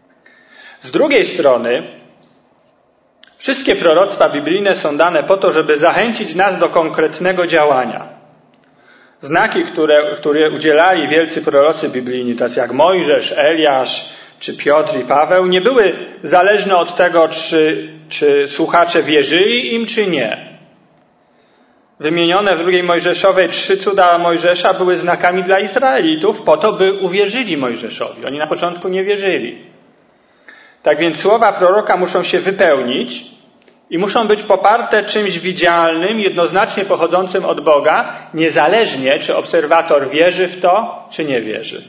Z drugiej strony, wszystkie proroctwa biblijne są dane po to, żeby zachęcić nas do konkretnego działania. Znaki, które, które udzielali wielcy prorocy biblijni, tacy jak Mojżesz, Eliasz, czy Piotr i Paweł, nie były zależne od tego, czy, czy słuchacze wierzyli im, czy nie. Wymienione w drugiej Mojżeszowej trzy cuda Mojżesza były znakami dla Izraelitów po to, by uwierzyli Mojżeszowi. Oni na początku nie wierzyli. Tak więc słowa proroka muszą się wypełnić i muszą być poparte czymś widzialnym, jednoznacznie pochodzącym od Boga, niezależnie czy obserwator wierzy w to, czy nie wierzy.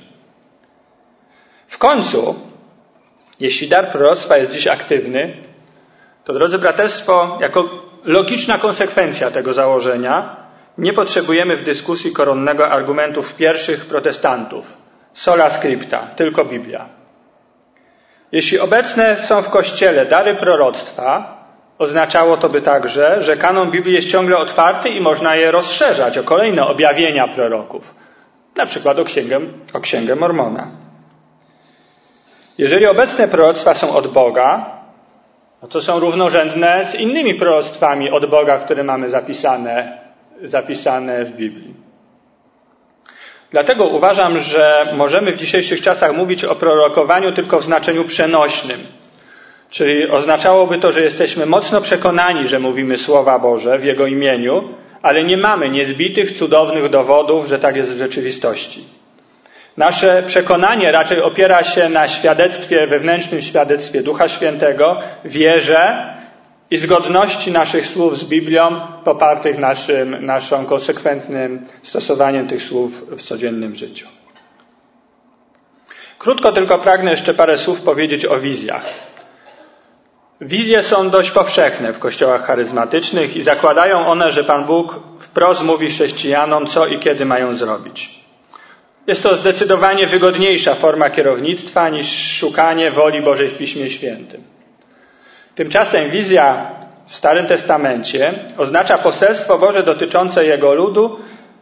W końcu, jeśli dar proroctwa jest dziś aktywny, to drodzy braterstwo, jako logiczna konsekwencja tego założenia, nie potrzebujemy w dyskusji koronnego argumentów pierwszych protestantów. Sola scripta, tylko Biblia. Jeśli obecne są w Kościele dary proroctwa, oznaczało to by także, że kanon Biblii jest ciągle otwarty i można je rozszerzać o kolejne objawienia proroków. Na przykład o księgę, o księgę Mormona. Jeżeli obecne proroctwa są od Boga, no to są równorzędne z innymi proroctwami od Boga, które mamy zapisane, zapisane w Biblii. Dlatego uważam, że możemy w dzisiejszych czasach mówić o prorokowaniu tylko w znaczeniu przenośnym. Czyli oznaczałoby to, że jesteśmy mocno przekonani, że mówimy słowa Boże w Jego imieniu, ale nie mamy niezbitych, cudownych dowodów, że tak jest w rzeczywistości. Nasze przekonanie raczej opiera się na świadectwie, wewnętrznym świadectwie Ducha Świętego, wierze i zgodności naszych słów z Biblią, popartych naszym, naszą konsekwentnym stosowaniem tych słów w codziennym życiu. Krótko tylko pragnę jeszcze parę słów powiedzieć o wizjach. Wizje są dość powszechne w kościołach charyzmatycznych i zakładają one, że Pan Bóg wprost mówi chrześcijanom, co i kiedy mają zrobić. Jest to zdecydowanie wygodniejsza forma kierownictwa niż szukanie woli Bożej w Piśmie Świętym. Tymczasem wizja w Starym Testamencie oznacza poselstwo Boże dotyczące Jego ludu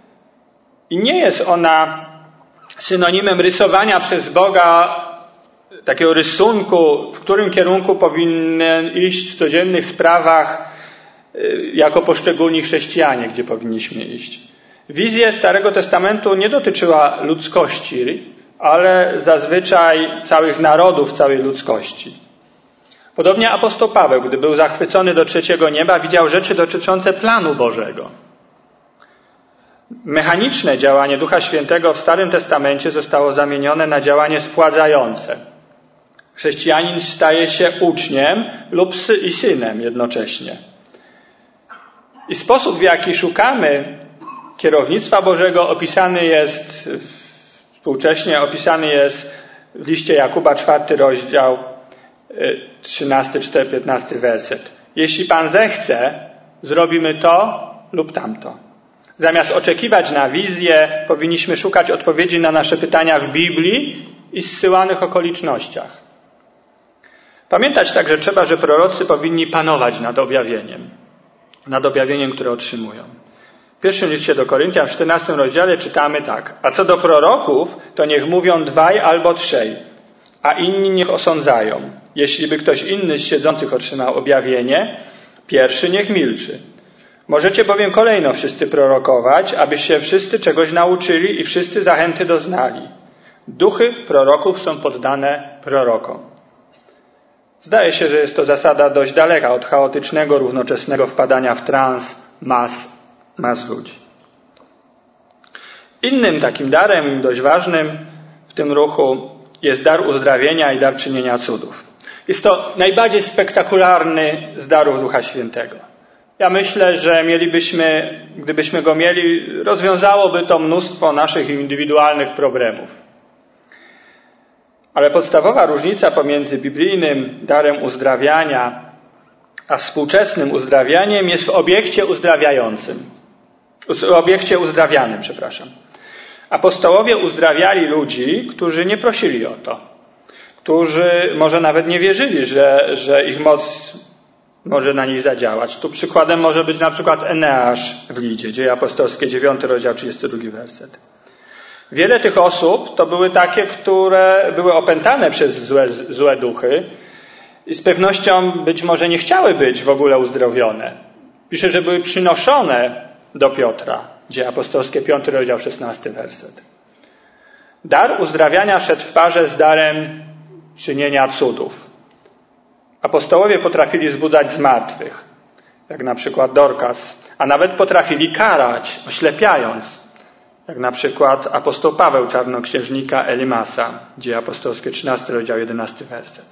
i nie jest ona synonimem rysowania przez Boga takiego rysunku, w którym kierunku powinien iść w codziennych sprawach jako poszczególni chrześcijanie, gdzie powinniśmy iść. Wizja Starego Testamentu nie dotyczyła ludzkości, ale zazwyczaj całych narodów, całej ludzkości. Podobnie apostoł Paweł, gdy był zachwycony do trzeciego nieba, widział rzeczy dotyczące planu Bożego. Mechaniczne działanie Ducha Świętego w Starym Testamencie zostało zamienione na działanie spładzające. Chrześcijanin staje się uczniem lub i synem jednocześnie. I sposób, w jaki szukamy kierownictwa Bożego, opisany jest współcześnie, opisany jest w liście Jakuba, czwarty rozdział, trzynasty, czternasty, piętnasty werset. Jeśli Pan zechce, zrobimy to lub tamto. Zamiast oczekiwać na wizję, powinniśmy szukać odpowiedzi na nasze pytania w Biblii i zsyłanych okolicznościach. Pamiętać także trzeba, że prorocy powinni panować nad objawieniem, nad objawieniem, które otrzymują. W pierwszym liście do Koryntian, w czternastym rozdziale czytamy tak. A co do proroków, to niech mówią dwaj albo trzej, a inni niech osądzają. Jeśli by ktoś inny z siedzących otrzymał objawienie, pierwszy niech milczy. Możecie bowiem kolejno wszyscy prorokować, abyście wszyscy czegoś nauczyli i wszyscy zachęty doznali. Duchy proroków są poddane prorokom. Zdaje się, że jest to zasada dość daleka od chaotycznego, równoczesnego wpadania w trans mas, mas ludzi. Innym takim darem, dość ważnym w tym ruchu, jest dar uzdrawienia i dar czynienia cudów. Jest to najbardziej spektakularny z darów Ducha Świętego. Ja myślę, że mielibyśmy, gdybyśmy go mieli, rozwiązałoby to mnóstwo naszych indywidualnych problemów. Ale podstawowa różnica pomiędzy biblijnym darem uzdrawiania a współczesnym uzdrawianiem jest w obiekcie uzdrawiającym. W obiekcie uzdrawianym, przepraszam. Apostołowie uzdrawiali ludzi, którzy nie prosili o to. Którzy może nawet nie wierzyli, że, że ich moc może na nich zadziałać. Tu przykładem może być na przykład Eneasz w Lidzie, Dzieje Apostolskie, dziewiąty rozdział, trzydziesty drugi werset. Wiele tych osób to były takie, które były opętane przez złe, złe duchy i z pewnością być może nie chciały być w ogóle uzdrowione. Pisze, że były przynoszone do Piotra. Dzieje Apostolskie, piąty rozdział, szesnasty werset. Dar uzdrawiania szedł w parze z darem czynienia cudów. Apostołowie potrafili zbudzać zmartwych, jak na przykład Dorkas, a nawet potrafili karać, oślepiając, jak na przykład apostoł Paweł czarnoksiężnika Elimasa, Dzieje Apostolskie, trzynasty rozdział, jedenasty werset.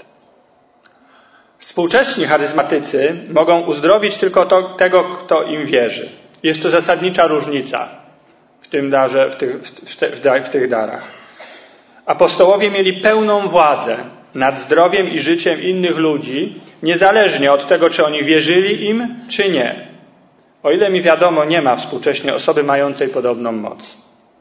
Współcześni charyzmatycy mogą uzdrowić tylko to, tego, kto im wierzy. Jest to zasadnicza różnica w tym darze, w tych, w, te, w tych darach. Apostołowie mieli pełną władzę nad zdrowiem i życiem innych ludzi, niezależnie od tego, czy oni wierzyli im, czy nie. O ile mi wiadomo, nie ma współcześnie osoby mającej podobną moc.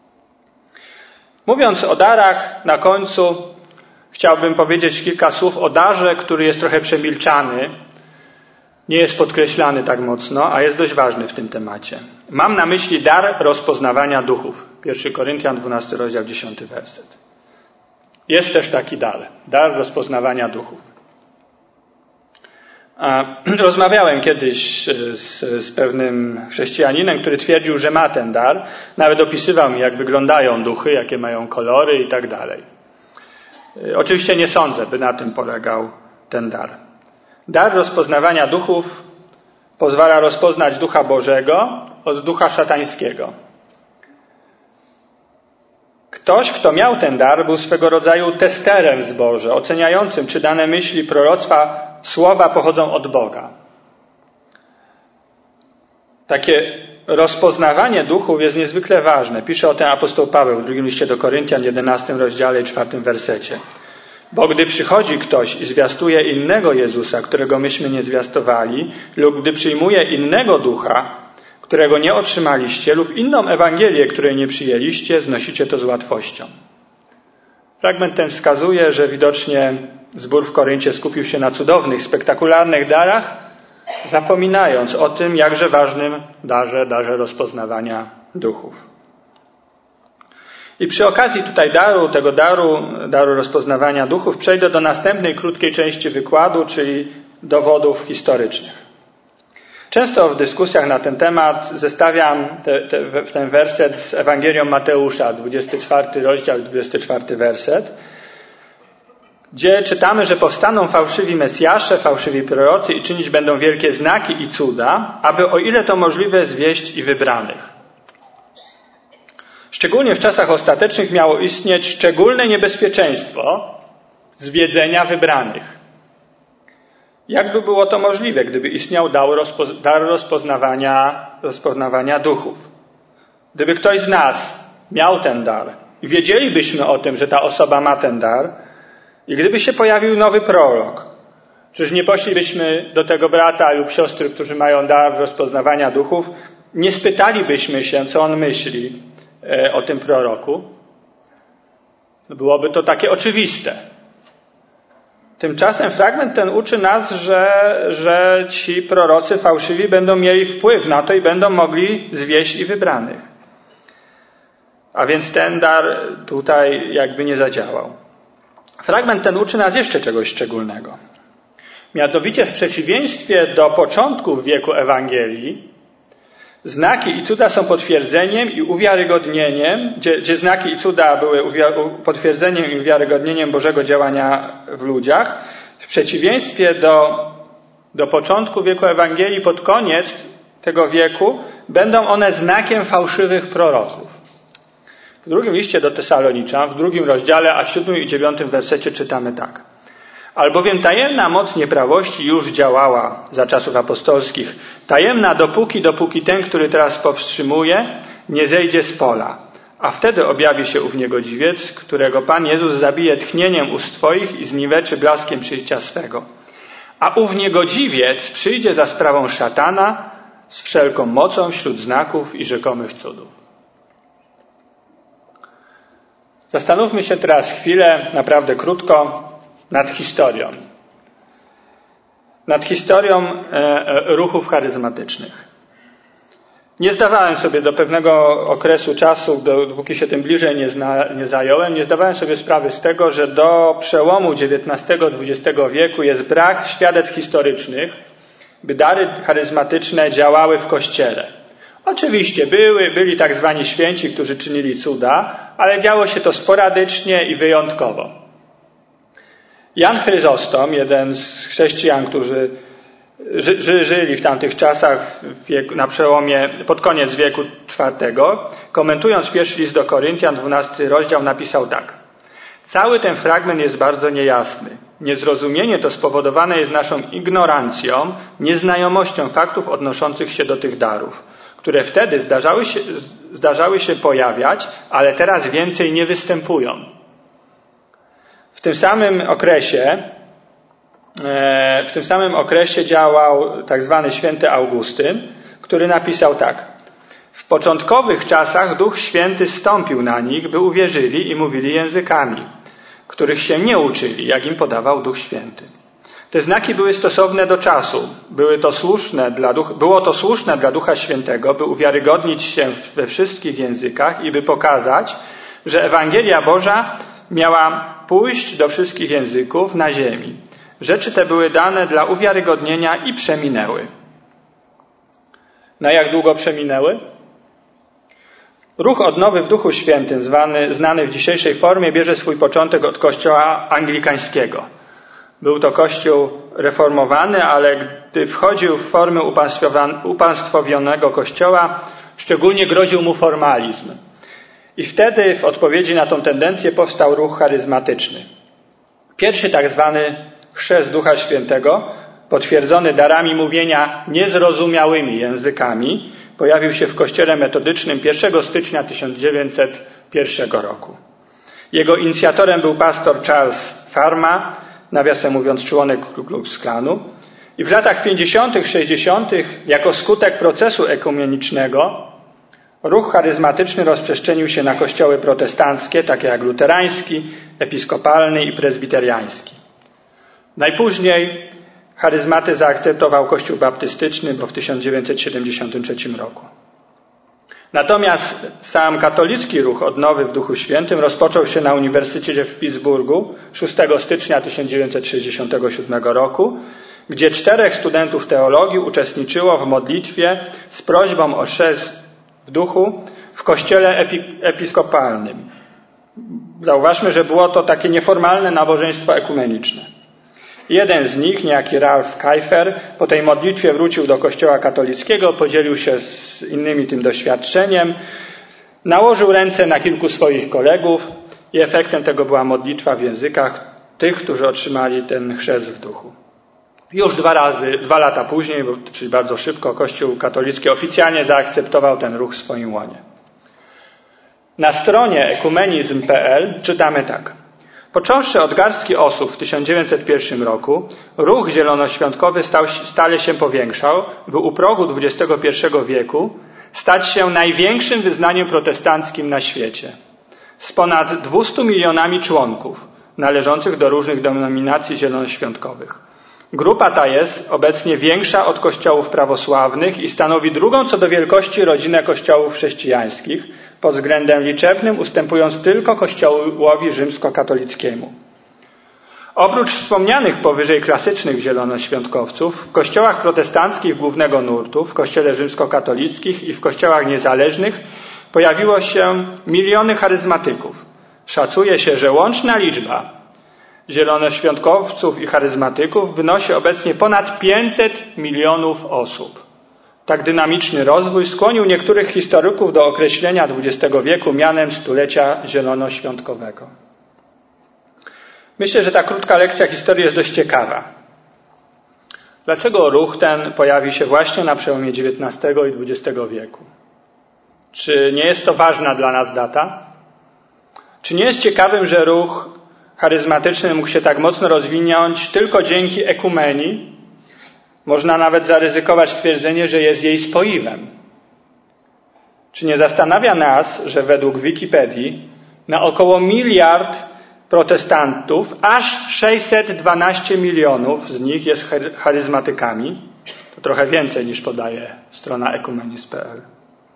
Mówiąc o darach, na końcu chciałbym powiedzieć kilka słów o darze, który jest trochę przemilczany, nie jest podkreślany tak mocno, a jest dość ważny w tym temacie. Mam na myśli dar rozpoznawania duchów. pierwszy Koryntian, dwunasty rozdział, dziesiąty werset. Jest też taki dar, dar rozpoznawania duchów. Rozmawiałem kiedyś z, z pewnym chrześcijaninem, który twierdził, że ma ten dar. Nawet opisywał mi, jak wyglądają duchy, jakie mają kolory i tak dalej. Oczywiście nie sądzę, by na tym polegał ten dar. Dar rozpoznawania duchów pozwala rozpoznać ducha Bożego od ducha szatańskiego. Ktoś, kto miał ten dar, był swego rodzaju testerem w zborze, oceniającym, czy dane myśli, proroctwa, słowa pochodzą od Boga. Takie rozpoznawanie duchów jest niezwykle ważne. Pisze o tym apostoł Paweł w drugim liście do Koryntian, jedenastym rozdziale i czwartym wersecie. Bo gdy przychodzi ktoś i zwiastuje innego Jezusa, którego myśmy nie zwiastowali, lub gdy przyjmuje innego ducha, którego nie otrzymaliście, lub inną Ewangelię, której nie przyjęliście, znosicie to z łatwością. Fragment ten wskazuje, że widocznie zbór w Koryncie skupił się na cudownych, spektakularnych darach, zapominając o tym jakże ważnym darze, darze rozpoznawania duchów. I przy okazji tutaj daru, tego daru, daru rozpoznawania duchów, przejdę do następnej krótkiej części wykładu, czyli dowodów historycznych. Często w dyskusjach na ten temat zestawiam te, te, ten werset z Ewangelią Mateusza, dwudziesty czwarty rozdział, dwudziesty czwarty werset, gdzie czytamy, że powstaną fałszywi Mesjasze, fałszywi prorocy i czynić będą wielkie znaki i cuda, aby o ile to możliwe zwieść i wybranych. Szczególnie w czasach ostatecznych miało istnieć szczególne niebezpieczeństwo zwiedzenia wybranych. Jakby było to możliwe, gdyby istniał dar rozpoznawania, rozpoznawania duchów? Gdyby ktoś z nas miał ten dar i wiedzielibyśmy o tym, że ta osoba ma ten dar, i gdyby się pojawił nowy prorok, czyż nie poszlibyśmy do tego brata lub siostry, którzy mają dar rozpoznawania duchów, nie spytalibyśmy się, co on myśli o tym proroku? Byłoby to takie oczywiste. Tymczasem fragment ten uczy nas, że, że ci prorocy fałszywi będą mieli wpływ na to i będą mogli zwieść i wybranych. A więc ten dar tutaj jakby nie zadziałał. Fragment ten uczy nas jeszcze czegoś szczególnego. Mianowicie w przeciwieństwie do początków wieku Ewangelii, znaki i cuda są potwierdzeniem i uwiarygodnieniem, gdzie, gdzie znaki i cuda były potwierdzeniem i uwiarygodnieniem Bożego działania w ludziach. W przeciwieństwie do, do początku wieku Ewangelii, pod koniec tego wieku, będą one znakiem fałszywych proroków. W drugim liście do Tesaloniczan, w drugim rozdziale, a w siódmym i dziewiątym wersecie czytamy tak. Albowiem tajemna moc nieprawości już działała za czasów apostolskich. Tajemna dopóki, dopóki ten, który teraz powstrzymuje, nie zejdzie z pola. A wtedy objawi się ów niegodziwiec, którego Pan Jezus zabije tchnieniem ust twoich i zniweczy blaskiem przyjścia swego. A ów niegodziwiec przyjdzie za sprawą szatana z wszelką mocą wśród znaków i rzekomych cudów. Zastanówmy się teraz chwilę, naprawdę krótko, nad historią. Nad historią e, ruchów charyzmatycznych. Nie zdawałem sobie do pewnego okresu czasu, dopóki się tym bliżej nie, zna, nie zająłem, nie zdawałem sobie sprawy z tego, że do przełomu dziewiętnastego dwudziestego wieku jest brak świadectw historycznych, by dary charyzmatyczne działały w Kościele. Oczywiście były, byli tak zwani święci, którzy czynili cuda, ale działo się to sporadycznie i wyjątkowo. Jan Chryzostom, jeden z chrześcijan, którzy ży, ży, żyli w tamtych czasach w wieku, na przełomie, pod koniec wieku czwartego, komentując pierwszy list do Koryntian, dwunasty rozdział, napisał tak. Cały ten fragment jest bardzo niejasny. Niezrozumienie to spowodowane jest naszą ignorancją, nieznajomością faktów odnoszących się do tych darów, które wtedy zdarzały się, zdarzały się pojawiać, ale teraz więcej nie występują. W tym samym okresie, w tym samym okresie działał tak zwany święty Augustyn, który napisał tak. W początkowych czasach Duch Święty stąpił na nich, by uwierzyli i mówili językami, których się nie uczyli, jak im podawał Duch Święty. Te znaki były stosowne do czasu. Były to słuszne dla duch, było to słuszne dla Ducha Świętego, by uwiarygodnić się we wszystkich językach i by pokazać, że Ewangelia Boża miała pójść do wszystkich języków na ziemi. Rzeczy te były dane dla uwiarygodnienia i przeminęły. Na jak długo przeminęły? Ruch odnowy w Duchu Świętym, zwany, znany w dzisiejszej formie, bierze swój początek od kościoła anglikańskiego. Był to kościół reformowany, ale gdy wchodził w formy upaństwowionego kościoła, szczególnie groził mu formalizm. I wtedy w odpowiedzi na tą tendencję powstał ruch charyzmatyczny. Pierwszy tak zwany chrzest Ducha Świętego, potwierdzony darami mówienia niezrozumiałymi językami, pojawił się w kościele metodycznym pierwszego stycznia tysiąc dziewięćset pierwszego roku. Jego inicjatorem był pastor Charles Farma, nawiasem mówiąc członek Ku Klux Klanu. I w latach pięćdziesiątych, sześćdziesiątych jako skutek procesu ekumenicznego ruch charyzmatyczny rozprzestrzenił się na kościoły protestanckie, takie jak luterański, episkopalny i prezbiteriański. Najpóźniej charyzmaty zaakceptował Kościół baptystyczny, bo w tysiąc dziewięćset siedemdziesiątym trzecim roku. Natomiast sam katolicki ruch odnowy w Duchu Świętym rozpoczął się na Uniwersytecie w Pittsburghu szóstego stycznia tysiąc dziewięćset sześćdziesiątego siódmego roku, gdzie czterech studentów teologii uczestniczyło w modlitwie z prośbą o chrzest w duchu w kościele epi- episkopalnym. Zauważmy, że było to takie nieformalne nabożeństwo ekumeniczne. Jeden z nich, niejaki Ralph Keifer, po tej modlitwie wrócił do kościoła katolickiego, podzielił się z innymi tym doświadczeniem, nałożył ręce na kilku swoich kolegów i efektem tego była modlitwa w językach tych, którzy otrzymali ten chrzest w duchu. Już dwa razy, dwa lata później, czyli bardzo szybko, Kościół katolicki oficjalnie zaakceptował ten ruch w swoim łonie. Na stronie ekumenizm kropka pe el czytamy tak. Począwszy od garstki osób w tysiąc dziewięćset pierwszym roku, ruch zielonoświątkowy stał, stale się powiększał, by u progu dwudziestego pierwszego wieku stać się największym wyznaniem protestanckim na świecie. Z ponad dwustu milionami członków należących do różnych denominacji zielonoświątkowych. Grupa ta jest obecnie większa od kościołów prawosławnych i stanowi drugą co do wielkości rodzinę kościołów chrześcijańskich, pod względem liczebnym ustępując tylko kościołowi rzymskokatolickiemu. Oprócz wspomnianych powyżej klasycznych zielonoświątkowców, w kościołach protestanckich głównego nurtu, w kościele rzymskokatolickich i w kościołach niezależnych pojawiło się miliony charyzmatyków. Szacuje się, że łączna liczba zielonoświątkowców i charyzmatyków wynosi obecnie ponad pięćset milionów osób. Tak dynamiczny rozwój skłonił niektórych historyków do określenia dwudziestego wieku mianem stulecia zielonoświątkowego. Myślę, że ta krótka lekcja historii jest dość ciekawa. Dlaczego ruch ten pojawi się właśnie na przełomie dziewiętnastego i dwudziestego wieku? Czy nie jest to ważna dla nas data? Czy nie jest ciekawym, że ruch charyzmatyczny mógł się tak mocno rozwinąć tylko dzięki ekumenii? Można nawet zaryzykować twierdzenie, że jest jej spoiwem. Czy nie zastanawia nas, że według Wikipedii na około miliard protestantów aż sześćset dwanaście milionów z nich jest charyzmatykami? To trochę więcej niż podaje strona ekumenizm kropka pe el.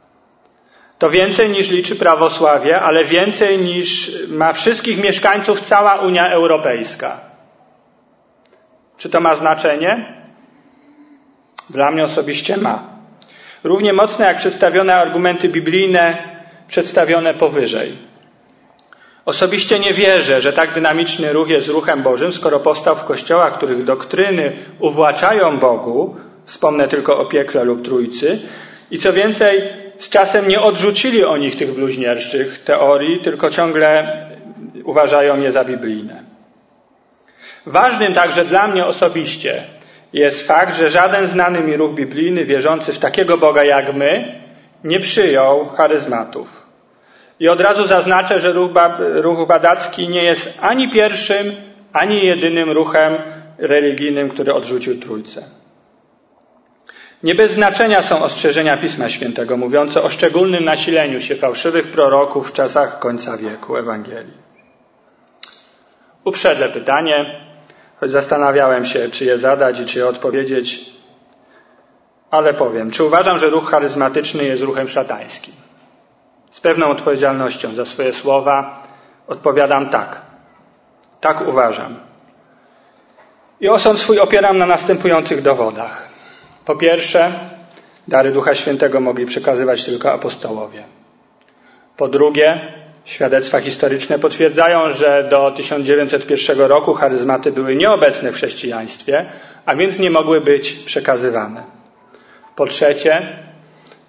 To więcej niż liczy prawosławie, ale więcej niż ma wszystkich mieszkańców cała Unia Europejska. Czy to ma znaczenie? Dla mnie osobiście ma. Równie mocne jak przedstawione argumenty biblijne przedstawione powyżej. Osobiście nie wierzę, że tak dynamiczny ruch jest ruchem Bożym, skoro powstał w kościołach, których doktryny uwłaczają Bogu, wspomnę tylko o piekle lub trójcy, i co więcej, z czasem nie odrzucili o nich tych bluźnierczych teorii, tylko ciągle uważają je za biblijne. Ważnym także dla mnie osobiście jest fakt, że żaden znany mi ruch biblijny wierzący w takiego Boga jak my nie przyjął charyzmatów. I od razu zaznaczę, że ruch, ba- ruch badacki nie jest ani pierwszym, ani jedynym ruchem religijnym, który odrzucił Trójcę. Nie bez znaczenia są ostrzeżenia Pisma Świętego mówiące o szczególnym nasileniu się fałszywych proroków w czasach końca wieku Ewangelii. Uprzedzę pytanie, choć zastanawiałem się, czy je zadać i czy je odpowiedzieć, ale powiem. Czy uważam, że ruch charyzmatyczny jest ruchem szatańskim? Z pewną odpowiedzialnością za swoje słowa odpowiadam tak. Tak uważam. I osąd swój opieram na następujących dowodach. Po pierwsze, dary Ducha Świętego mogli przekazywać tylko apostołowie. Po drugie, świadectwa historyczne potwierdzają, że do tysiąc dziewięćset pierwszego roku charyzmaty były nieobecne w chrześcijaństwie, a więc nie mogły być przekazywane. Po trzecie,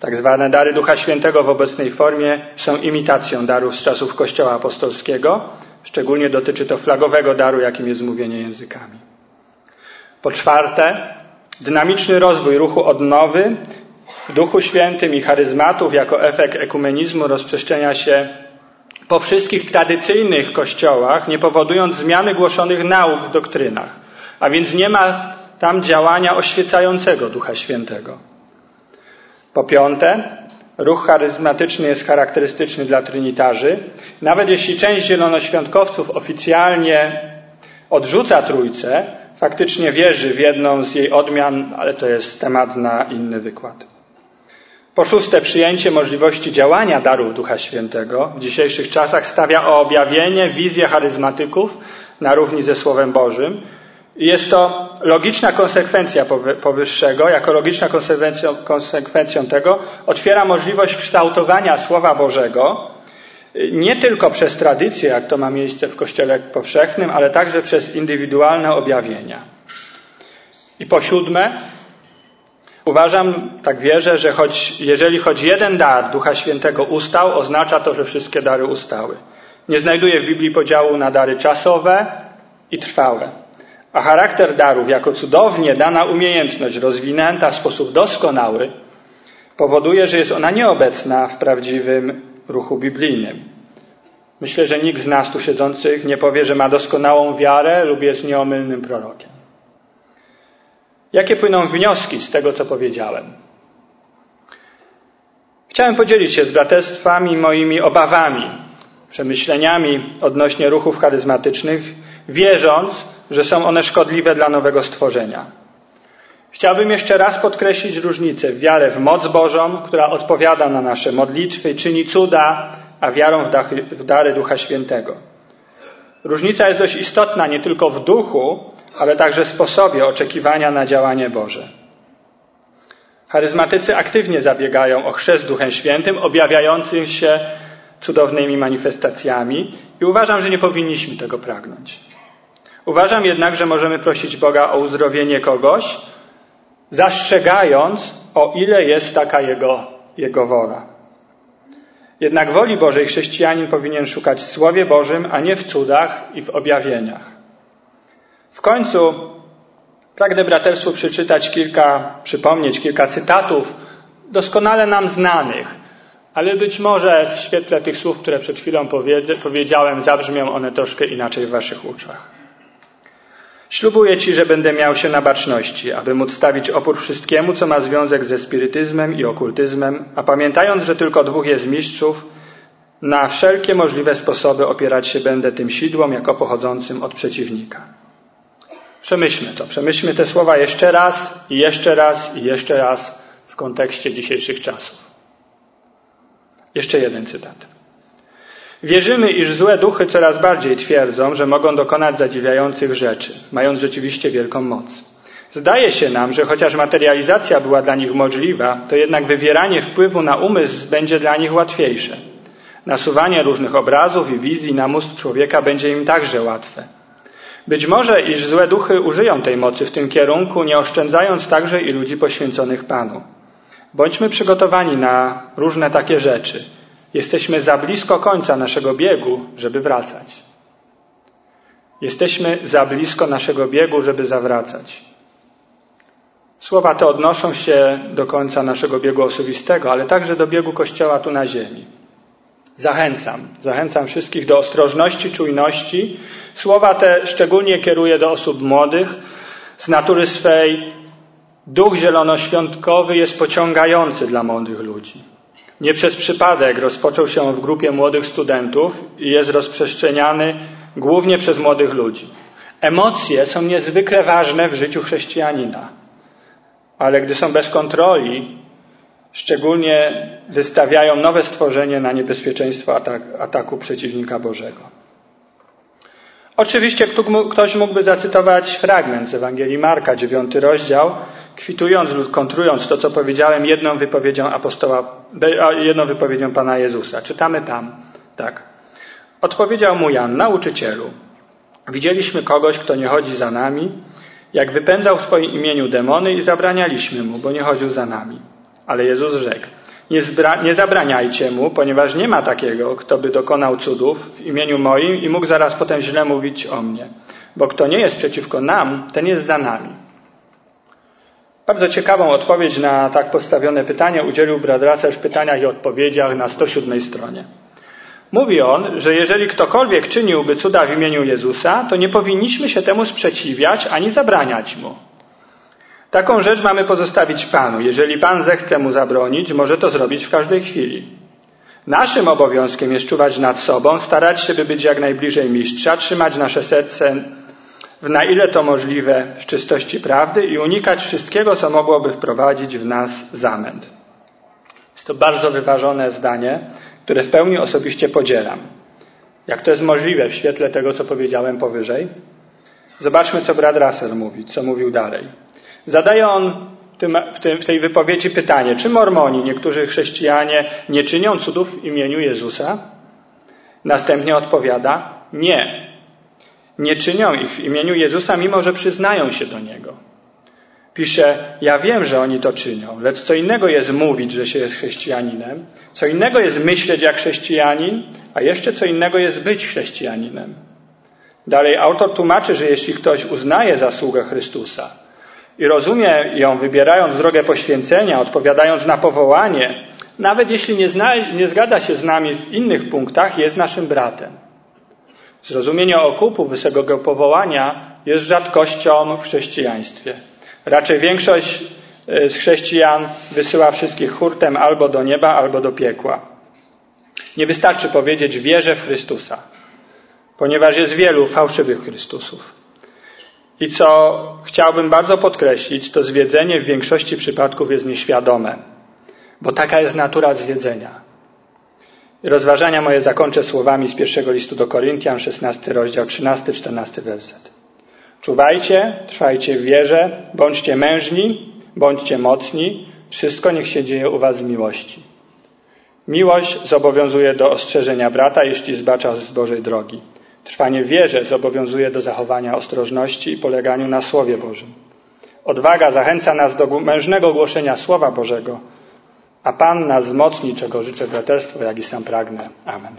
Tak zwane dary Ducha Świętego w obecnej formie są imitacją darów z czasów Kościoła Apostolskiego. Szczególnie dotyczy to flagowego daru, jakim jest mówienie językami. Po czwarte, dynamiczny rozwój ruchu odnowy w Duchu Świętym i charyzmatów jako efekt ekumenizmu rozprzestrzenia się po wszystkich tradycyjnych kościołach, nie powodując zmiany głoszonych nauk w doktrynach. A więc nie ma tam działania oświecającego Ducha Świętego. Po piąte, ruch charyzmatyczny jest charakterystyczny dla trynitarzy. Nawet jeśli część zielonoświątkowców oficjalnie odrzuca Trójcę, faktycznie wierzy w jedną z jej odmian, ale to jest temat na inny wykład. Po szóste, przyjęcie możliwości działania darów Ducha Świętego w dzisiejszych czasach stawia o objawienie, wizję charyzmatyków na równi ze Słowem Bożym. I jest to logiczna konsekwencja powyższego, jako logiczna konsekwencją, konsekwencją tego otwiera możliwość kształtowania Słowa Bożego nie tylko przez tradycję, jak to ma miejsce w Kościele powszechnym, ale także przez indywidualne objawienia. I po siódme, uważam, tak wierzę, że choć, jeżeli choć jeden dar Ducha Świętego ustał, oznacza to, że wszystkie dary ustały. Nie znajduję w Biblii podziału na dary czasowe i trwałe. A charakter darów jako cudownie dana umiejętność rozwinięta w sposób doskonały powoduje, że jest ona nieobecna w prawdziwym ruchu biblijnym. Myślę, że nikt z nas tu siedzących nie powie, że ma doskonałą wiarę lub jest nieomylnym prorokiem. Jakie płyną wnioski z tego, co powiedziałem? Chciałem podzielić się z braterstwami moimi obawami, przemyśleniami odnośnie ruchów charyzmatycznych, wierząc, że są one szkodliwe dla nowego stworzenia. Chciałbym jeszcze raz podkreślić różnicę w wiarę w moc Bożą, która odpowiada na nasze modlitwy, czyni cuda, a wiarą w, dachy, w dary Ducha Świętego. Różnica jest dość istotna nie tylko w duchu, ale także w sposobie oczekiwania na działanie Boże. Charyzmatycy aktywnie zabiegają o chrzest Duchem Świętym, objawiającym się cudownymi manifestacjami i uważam, że nie powinniśmy tego pragnąć. Uważam jednak, że możemy prosić Boga o uzdrowienie kogoś, zastrzegając, o ile jest taka Jego, Jego wola. Jednak woli Bożej chrześcijanin powinien szukać w Słowie Bożym, a nie w cudach i w objawieniach. W końcu pragnę braterstwu przeczytać kilka, przypomnieć kilka cytatów doskonale nam znanych, ale być może w świetle tych słów, które przed chwilą powiedziałem, zabrzmią one troszkę inaczej w waszych uszach. Ślubuję Ci, że będę miał się na baczności, aby móc stawić opór wszystkiemu, co ma związek ze spirytyzmem i okultyzmem, a pamiętając, że tylko dwóch jest mistrzów, na wszelkie możliwe sposoby opierać się będę tym sidłom jako pochodzącym od przeciwnika. Przemyślmy to, przemyślmy te słowa jeszcze raz i jeszcze raz i jeszcze raz w kontekście dzisiejszych czasów. Jeszcze jeden cytat. Wierzymy, iż złe duchy coraz bardziej twierdzą, że mogą dokonać zadziwiających rzeczy, mając rzeczywiście wielką moc. Zdaje się nam, że chociaż materializacja była dla nich możliwa, to jednak wywieranie wpływu na umysł będzie dla nich łatwiejsze. Nasuwanie różnych obrazów i wizji na mózg człowieka będzie im także łatwe. Być może, iż złe duchy użyją tej mocy w tym kierunku, nie oszczędzając także i ludzi poświęconych Panu. Bądźmy przygotowani na różne takie rzeczy. Jesteśmy za blisko końca naszego biegu, żeby wracać. Jesteśmy za blisko naszego biegu, żeby zawracać. Słowa te odnoszą się do końca naszego biegu osobistego, ale także do biegu Kościoła tu na ziemi. Zachęcam, zachęcam wszystkich do ostrożności, czujności. Słowa te szczególnie kieruję do osób młodych. Z natury swej duch zielonoświątkowy jest pociągający dla młodych ludzi. Nie przez przypadek rozpoczął się on w grupie młodych studentów i jest rozprzestrzeniany głównie przez młodych ludzi. Emocje są niezwykle ważne w życiu chrześcijanina, ale gdy są bez kontroli, szczególnie wystawiają nowe stworzenie na niebezpieczeństwo atak, ataku przeciwnika Bożego. Oczywiście ktoś mógłby zacytować fragment z Ewangelii Marka, dziewiąty rozdział, kwitując lub kontrując to, co powiedziałem jedną wypowiedzią apostoła, jedną wypowiedzią Pana Jezusa. Czytamy tam, tak. Odpowiedział mu Jan: nauczycielu, widzieliśmy kogoś, kto nie chodzi za nami, jak wypędzał w Twoim imieniu demony i zabranialiśmy mu, bo nie chodził za nami. Ale Jezus rzekł: Nie, zbra- nie zabraniajcie mu, ponieważ nie ma takiego, kto by dokonał cudów w imieniu moim i mógł zaraz potem źle mówić o mnie. Bo kto nie jest przeciwko nam, ten jest za nami. Bardzo ciekawą odpowiedź na tak postawione pytanie udzielił brat Russell w pytaniach i odpowiedziach na sto siódmej stronie. Mówi on, że jeżeli ktokolwiek czyniłby cuda w imieniu Jezusa, to nie powinniśmy się temu sprzeciwiać ani zabraniać mu. Taką rzecz mamy pozostawić Panu. Jeżeli Pan zechce mu zabronić, może to zrobić w każdej chwili. Naszym obowiązkiem jest czuwać nad sobą, starać się, by być jak najbliżej mistrza, trzymać nasze serce w na ile to możliwe w czystości prawdy i unikać wszystkiego, co mogłoby wprowadzić w nas zamęt. Jest to bardzo wyważone zdanie, które w pełni osobiście podzielam. Jak to jest możliwe w świetle tego, co powiedziałem powyżej? Zobaczmy, co brat Russell mówi, co mówił dalej. Zadaje on w, tym, w, tym, w tej wypowiedzi pytanie, czy Mormoni, niektórzy chrześcijanie, nie czynią cudów w imieniu Jezusa? Następnie odpowiada, nie. Nie czynią ich w imieniu Jezusa, mimo że przyznają się do Niego. Pisze, ja wiem, że oni to czynią, lecz co innego jest mówić, że się jest chrześcijaninem, co innego jest myśleć jak chrześcijanin, a jeszcze co innego jest być chrześcijaninem. Dalej autor tłumaczy, że jeśli ktoś uznaje zasługę Chrystusa i rozumie ją, wybierając drogę poświęcenia, odpowiadając na powołanie, nawet jeśli nie, zna, nie zgadza się z nami w innych punktach, jest naszym bratem. Zrozumienie okupu wysokiego powołania jest rzadkością w chrześcijaństwie. Raczej większość z chrześcijan wysyła wszystkich hurtem albo do nieba, albo do piekła. Nie wystarczy powiedzieć wierzę w Chrystusa, ponieważ jest wielu fałszywych Chrystusów. I co chciałbym bardzo podkreślić, to zwiedzenie w większości przypadków jest nieświadome, bo taka jest natura zwiedzenia. Rozważania moje zakończę słowami z pierwszego listu do Koryntian, szesnasty rozdział, trzynasty czternasty werset. Czuwajcie, trwajcie w wierze, bądźcie mężni, bądźcie mocni, wszystko niech się dzieje u was z miłości. Miłość zobowiązuje do ostrzeżenia brata, jeśli zbacza z Bożej drogi. Trwanie w wierze zobowiązuje do zachowania ostrożności i poleganiu na Słowie Bożym. Odwaga zachęca nas do mężnego głoszenia Słowa Bożego, a Pan nas wzmocni, czego życzę braterstwu, jak i sam pragnę. Amen.